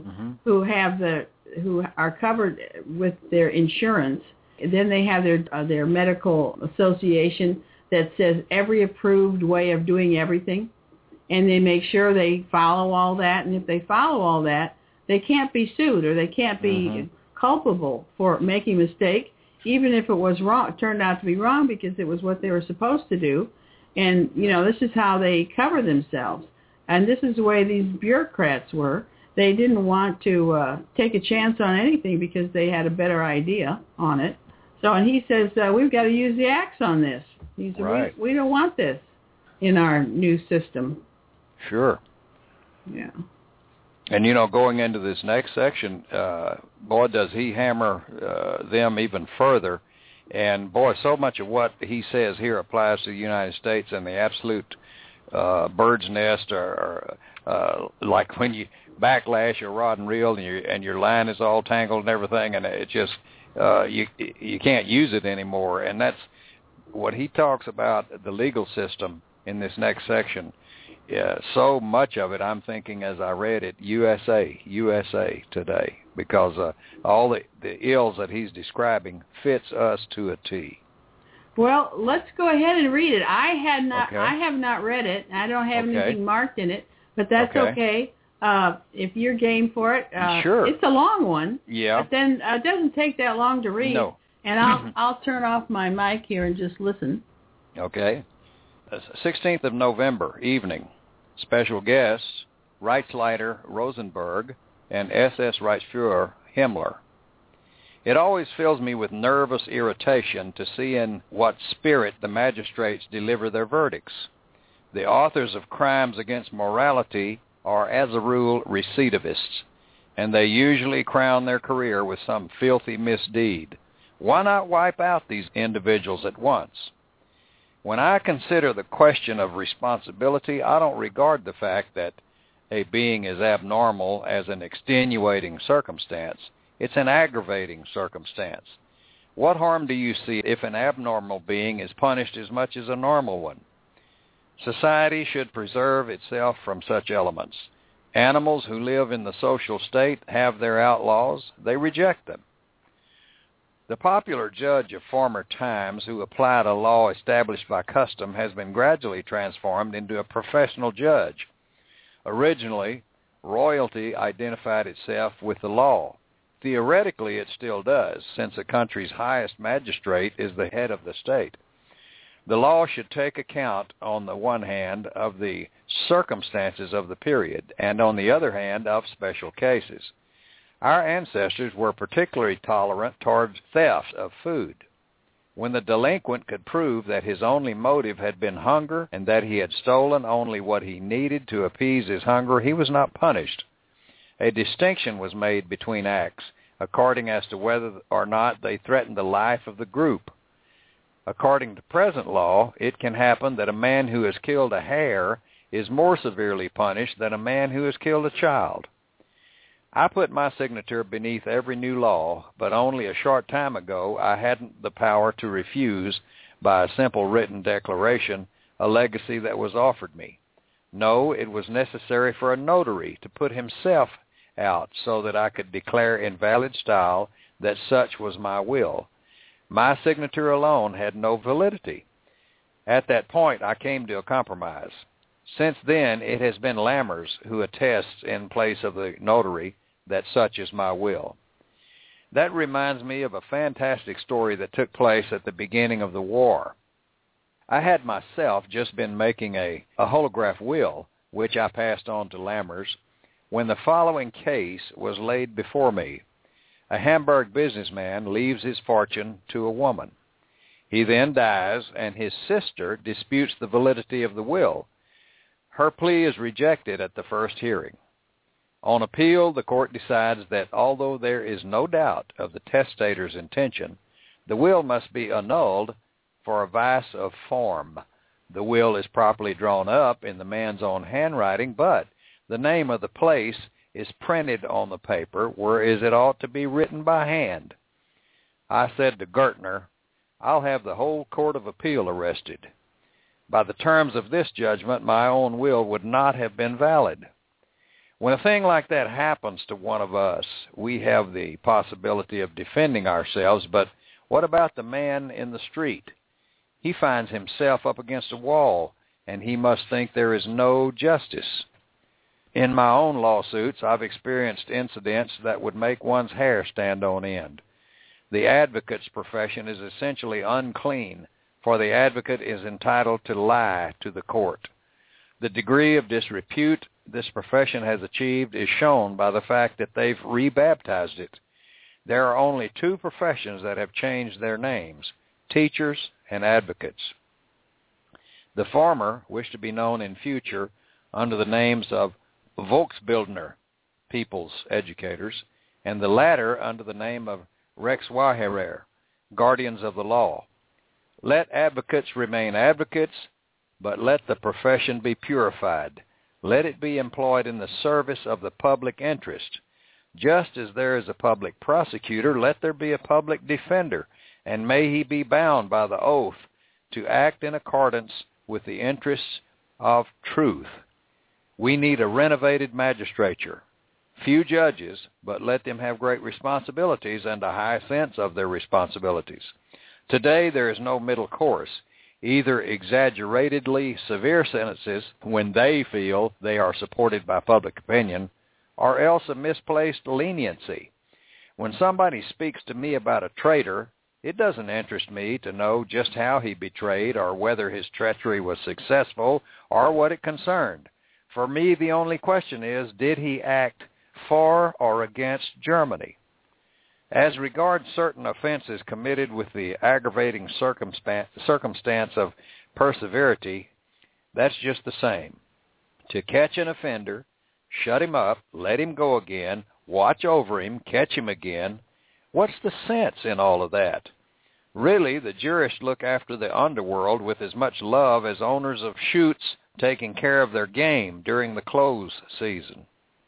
are covered with their insurance. Then they have their medical association that says every approved way of doing everything, and they make sure they follow all that. And if they follow all that, they can't be sued, or they can't be culpable for making a mistake, even if it was wrong, turned out to be wrong because it was what they were supposed to do. And this is how they cover themselves. And this is the way these bureaucrats were. They didn't want to take a chance on anything because they had a better idea on it. So, and he says, we've got to use the axe on this. He said, right. we don't want this in our new system. Sure. Yeah. And, going into this next section, boy, does he hammer them even further. And, boy, so much of what he says here applies to the United States, and the absolute bird's nest, or like when you backlash your rod and reel and your line is all tangled and everything, and it just you can't use it anymore. And that's what he talks about, the legal system in this next section. So much of it, I'm thinking as I read it, USA today, because all the ills that he's describing fits us to a T. Well, let's go ahead and read it. I have not read it. I don't have anything marked in it, but that's okay. If you're game for it. Sure. It's a long one. Yeah. But then it doesn't take that long to read. No. And I'll turn off my mic here and just listen. Okay. 16th of November, evening. Special guests, Reichsleiter Rosenberg and SS Reichsfuhrer Himmler. It always fills me with nervous irritation to see in what spirit the magistrates deliver their verdicts. The authors of crimes against morality are, as a rule, recidivists, and they usually crown their career with some filthy misdeed. Why not wipe out these individuals at once? When I consider the question of responsibility, I don't regard the fact that a being is abnormal as an extenuating circumstance. It's an aggravating circumstance. What harm do you see if an abnormal being is punished as much as a normal one? Society should preserve itself from such elements. Animals who live in the social state have their outlaws. They reject them. The popular judge of former times who applied a law established by custom has been gradually transformed into a professional judge. Originally, royalty identified itself with the law. Theoretically, it still does, since a country's highest magistrate is the head of the state. The law should take account, on the one hand, of the circumstances of the period, and on the other hand, of special cases. Our ancestors were particularly tolerant towards theft of food. When the delinquent could prove that his only motive had been hunger and that he had stolen only what he needed to appease his hunger, he was not punished. A distinction was made between acts, according as to whether or not they threatened the life of the group. According to present law, it can happen that a man who has killed a hare is more severely punished than a man who has killed a child. I put my signature beneath every new law, but only a short time ago I hadn't the power to refuse, by a simple written declaration, a legacy that was offered me. No, it was necessary for a notary to put himself out so that I could declare in valid style that such was my will. My signature alone had no validity. At that point, I came to a compromise. Since then, it has been Lammers who attests in place of the notary that such is my will. That reminds me of a fantastic story that took place at the beginning of the war. I had myself just been making a holograph will, which I passed on to Lammers, when the following case was laid before me. A Hamburg businessman leaves his fortune to a woman. He then dies, and his sister disputes the validity of the will. Her plea is rejected at the first hearing. On appeal, the court decides that although there is no doubt of the testator's intention, the will must be annulled for a vice of form. The will is properly drawn up in the man's own handwriting, but the name of the place is printed on the paper, whereas it ought to be written by hand. I said to Gertner, "I'll have the whole Court of Appeal arrested. By the terms of this judgment, my own will would not have been valid." When a thing like that happens to one of us, we have the possibility of defending ourselves, but what about the man in the street? He finds himself up against a wall, and he must think there is no justice. In my own lawsuits, I've experienced incidents that would make one's hair stand on end. The advocate's profession is essentially unclean, for the advocate is entitled to lie to the court. The degree of disrepute this profession has achieved is shown by the fact that they've rebaptized it. There are only two professions that have changed their names, teachers and advocates. The former wish to be known in future under the names of Volksbildner, people's educators, and the latter under the name of Rechtswahrer, guardians of the law. Let advocates remain advocates, but let the profession be purified. Let it be employed in the service of the public interest. Just as there is a public prosecutor, let there be a public defender, and may he be bound by the oath to act in accordance with the interests of truth. We need a renovated magistrature. Few judges, but let them have great responsibilities and a high sense of their responsibilities. Today there is no middle course, either exaggeratedly severe sentences when they feel they are supported by public opinion, or else a misplaced leniency. When somebody speaks to me about a traitor, it doesn't interest me to know just how he betrayed or whether his treachery was successful or what it concerned. For me, the only question is, did he act for or against Germany? As regards certain offenses committed with the aggravating circumstance of perseverity, that's just the same. To catch an offender, shut him up, let him go again, watch over him, catch him again, what's the sense in all of that? Really, the jurists look after the underworld with as much love as owners of chutes taking care of their game during the close season.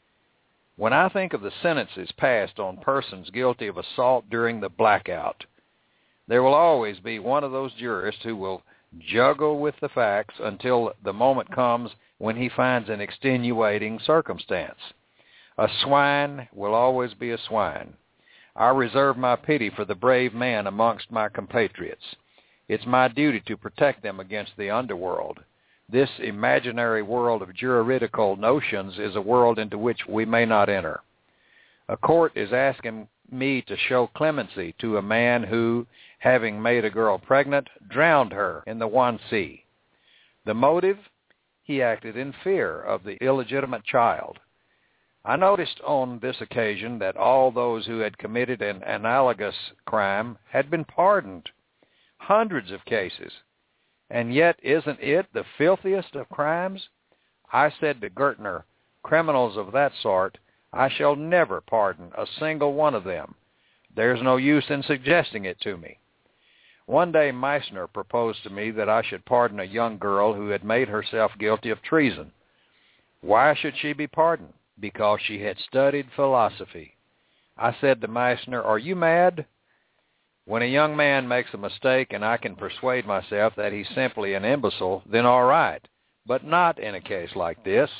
When I think of the sentences passed on persons guilty of assault during the blackout, there will always be one of those jurists who will juggle with the facts until the moment comes when he finds an extenuating circumstance. A swine will always be a swine. I reserve my pity for the brave men amongst my compatriots. It's my duty to protect them against the underworld. This imaginary world of juridical notions is a world into which we may not enter. A court is asking me to show clemency to a man who, having made a girl pregnant, drowned her in the Wan Sea. The motive? He acted in fear of the illegitimate child. I noticed on this occasion that all those who had committed an analogous crime had been pardoned. Hundreds of cases. And yet, isn't it the filthiest of crimes? I said to Gertner, criminals of that sort, I shall never pardon a single one of them. There's no use in suggesting it to me. One day Meissner proposed to me that I should pardon a young girl who had made herself guilty of treason. Why should she be pardoned? Because she had studied philosophy. I said to Meissner, are you mad? When a young man makes a mistake and I can persuade myself that he's simply an imbecile, then all right, but not in a case like this.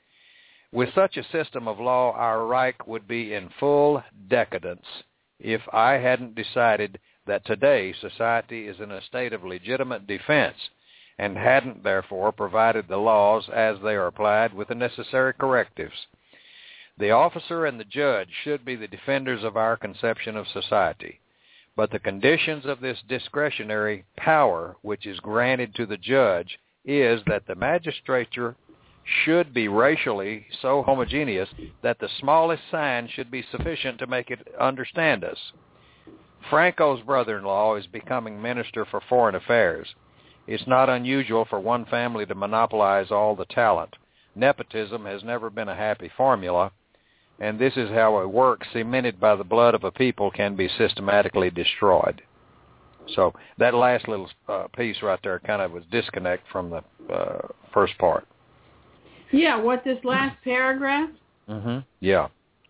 With such a system of law, our Reich would be in full decadence if I hadn't decided that today society is in a state of legitimate defense and hadn't, therefore, provided the laws as they are applied with the necessary correctives. The officer and the judge should be the defenders of our conception of society. But the conditions of this discretionary power which is granted to the judge is that the magistrature should be racially so homogeneous that the smallest sign should be sufficient to make it understand us. Franco's brother-in-law is becoming Minister for Foreign Affairs. It's not unusual for one family to monopolize all the talent. Nepotism has never been a happy formula, and this is how a work cemented by the blood of a people can be systematically destroyed. So that last little piece right there kind of was disconnect from the first part. Yeah, what, this last paragraph? Mm-hmm. Yeah.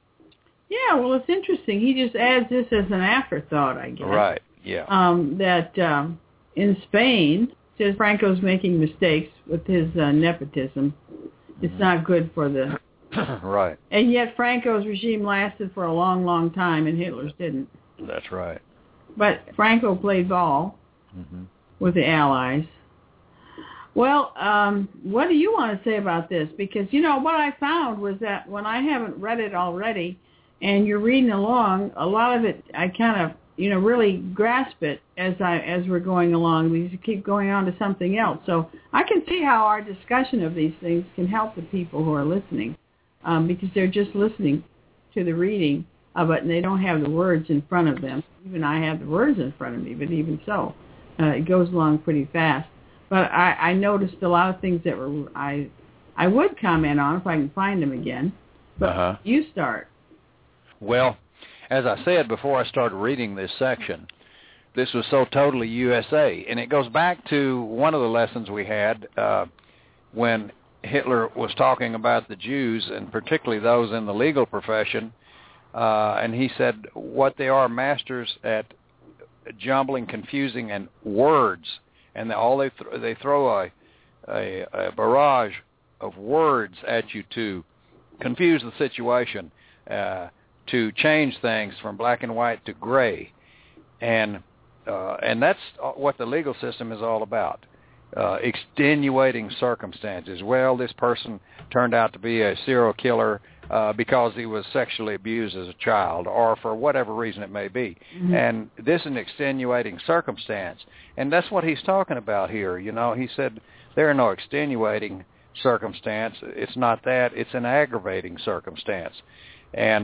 Yeah, well, it's interesting. He just adds this as an afterthought, I guess. Right, yeah. That in Spain, says Franco's making mistakes with his nepotism. It's not good for the... Right. And yet Franco's regime lasted for a long, long time, and Hitler's didn't. That's right. But Franco played ball with the Allies. Well, what do you want to say about this? Because, you know, what I found was that when I haven't read it already and you're reading along, a lot of it, I kind of, you know, really grasp it as we're going along. We keep going on to something else. So I can see how our discussion of these things can help the people who are listening, because they're just listening to the reading of it and they don't have the words in front of them. Even I have the words in front of me, but even so, it goes along pretty fast. But I noticed a lot of things that were I would comment on if I can find them again. But you start. Well, as I said before I started reading this section, this was so totally USA. And it goes back to one of the lessons we had when Hitler was talking about the Jews, and particularly those in the legal profession. And he said what they are, masters at jumbling, confusing, and words. And they throw a barrage of words at you to confuse the situation, to change things from black and white to gray, and that's what the legal system is all about. Extenuating circumstances. Well, this person turned out to be a serial killer because he was sexually abused as a child, or for whatever reason it may be. Mm-hmm. And this is an extenuating circumstance. And that's what he's talking about here. You know, he said there are no extenuating circumstance. It's not that. It's an aggravating circumstance. And,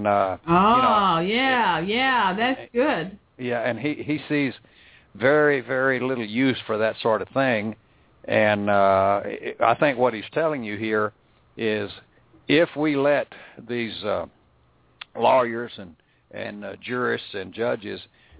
yeah, that's good. Yeah, and he sees very, very little use for that sort of thing. And I think what he's telling you here is if we let these lawyers and jurists and judges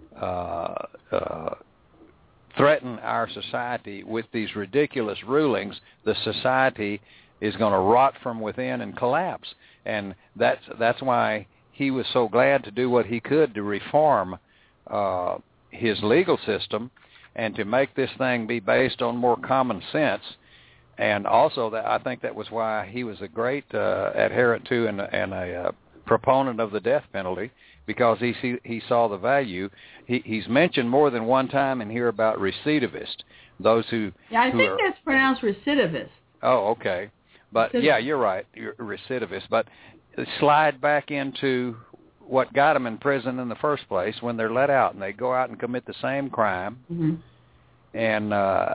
threaten our society with these ridiculous rulings, the society is going to rot from within and collapse. And that's why he was so glad to do what he could to reform his legal system and to make this thing be based on more common sense. And also, I think that was why he was a great adherent to and a proponent of the death penalty because he saw the value. He's mentioned more than one time in here about recidivist, those who... Yeah, I think that's pronounced recidivist. Oh, okay. But, yeah, you're right, you're recidivist. But slide back into what got them in prison in the first place when they're let out, and they go out and commit the same crime. Mm-hmm. And,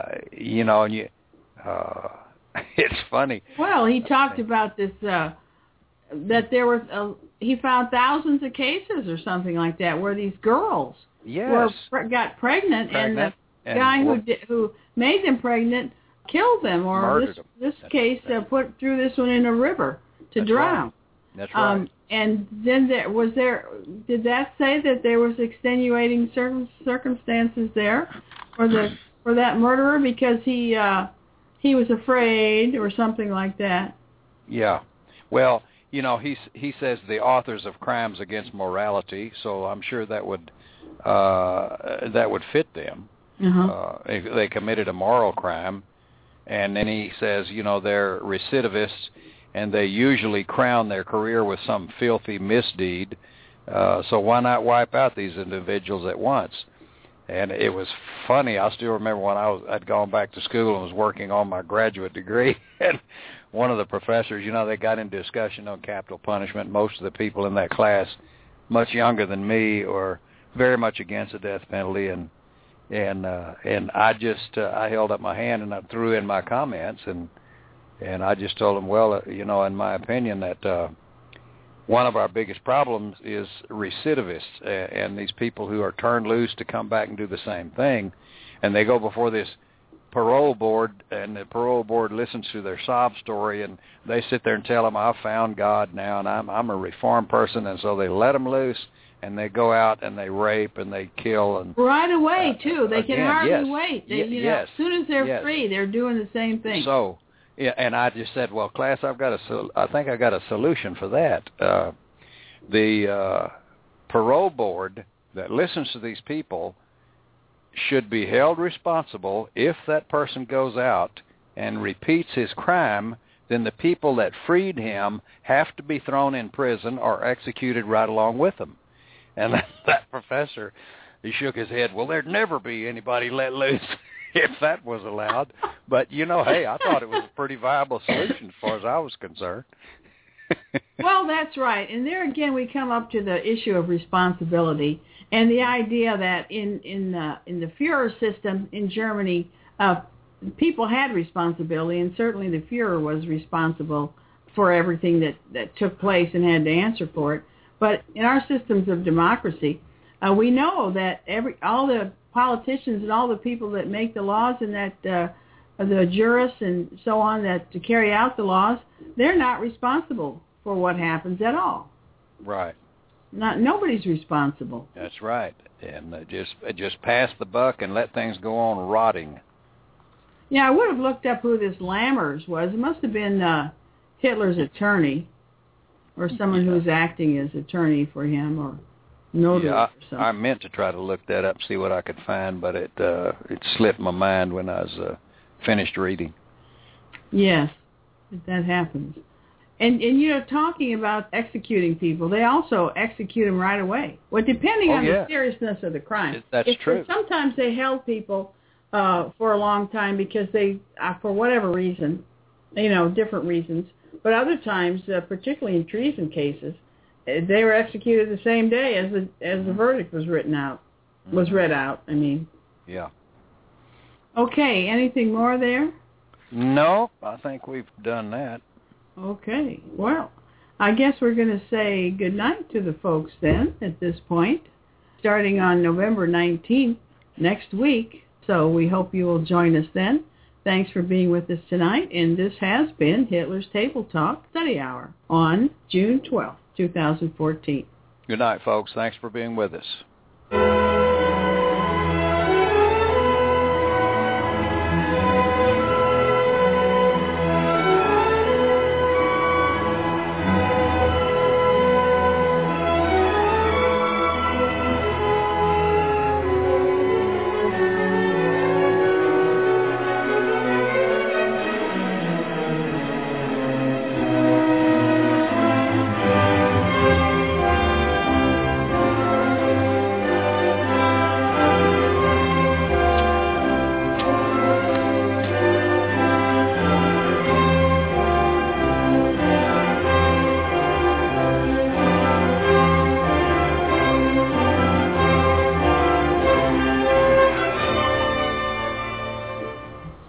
it's funny. Well, he talked about this, that there was, he found thousands of cases or something like that where these girls got pregnant, and the guy who made them pregnant killed them, or this case threw this one in a river to drown. Right. That's right. And then did that say that there was extenuating circumstances there for that murderer because he was afraid or something like that? Yeah. Well, he says the authors of crimes against morality, so I'm sure that would fit them. Uh-huh. If they committed a moral crime. And then he says, they're recidivists, and they usually crown their career with some filthy misdeed. So why not wipe out these individuals at once? And it was funny. I still remember when I'd gone back to school and was working on my graduate degree, and one of the professors, they got into discussion on capital punishment. Most of the people in that class, much younger than me, were very much against the death penalty, and I just I held up my hand and I threw in my comments, and I just told him, well, in my opinion, that one of our biggest problems is recidivists and these people who are turned loose to come back and do the same thing, and they go before this parole board, and the parole board listens to their sob story, and they sit there and tell them, I've found God now, and I'm a reformed person, and so they let them loose. And they go out and they rape and they kill and right away too. They can hardly wait. Yes. As soon as they're free, they're doing the same thing. So, and I just said, well, class, I think I got a solution for that. The parole board that listens to these people should be held responsible if that person goes out and repeats his crime. Then the people that freed him have to be thrown in prison or executed right along with them. And that professor, he shook his head. Well, there'd never be anybody let loose if that was allowed. But, hey, I thought it was a pretty viable solution as far as I was concerned. Well, that's right. And there again, we come up to the issue of responsibility and the idea that in the Führer system in Germany, people had responsibility, and certainly the Führer was responsible for everything that took place and had to answer for it. But in our systems of democracy, we know that all the politicians and all the people that make the laws and that the jurists and so on that to carry out the laws, they're not responsible for what happens at all. Right. Nobody's responsible. That's right. And just pass the buck and let things go on rotting. Yeah, I would have looked up who this Lammers was. It must have been Hitler's attorney. Or someone who's acting as attorney for him, or notary or something. I meant to try to look that up, see what I could find, but it slipped my mind when I was finished reading. Yes, that happens. And talking about executing people, they also execute them right away. Well, depending on the seriousness of the crime. That's true. Sometimes they held people for a long time because they, for whatever reason, different reasons. But other times, particularly in treason cases, they were executed the same day as the verdict was read out. I mean. Yeah. Okay. Anything more there? No, I think we've done that. Okay. Well, I guess we're going to say good night to the folks then at this point, starting on November 19th next week. So we hope you will join us then. Thanks for being with us tonight, and this has been Hitler's Table Talk Study Hour on June 12th, 2014. Good night, folks. Thanks for being with us.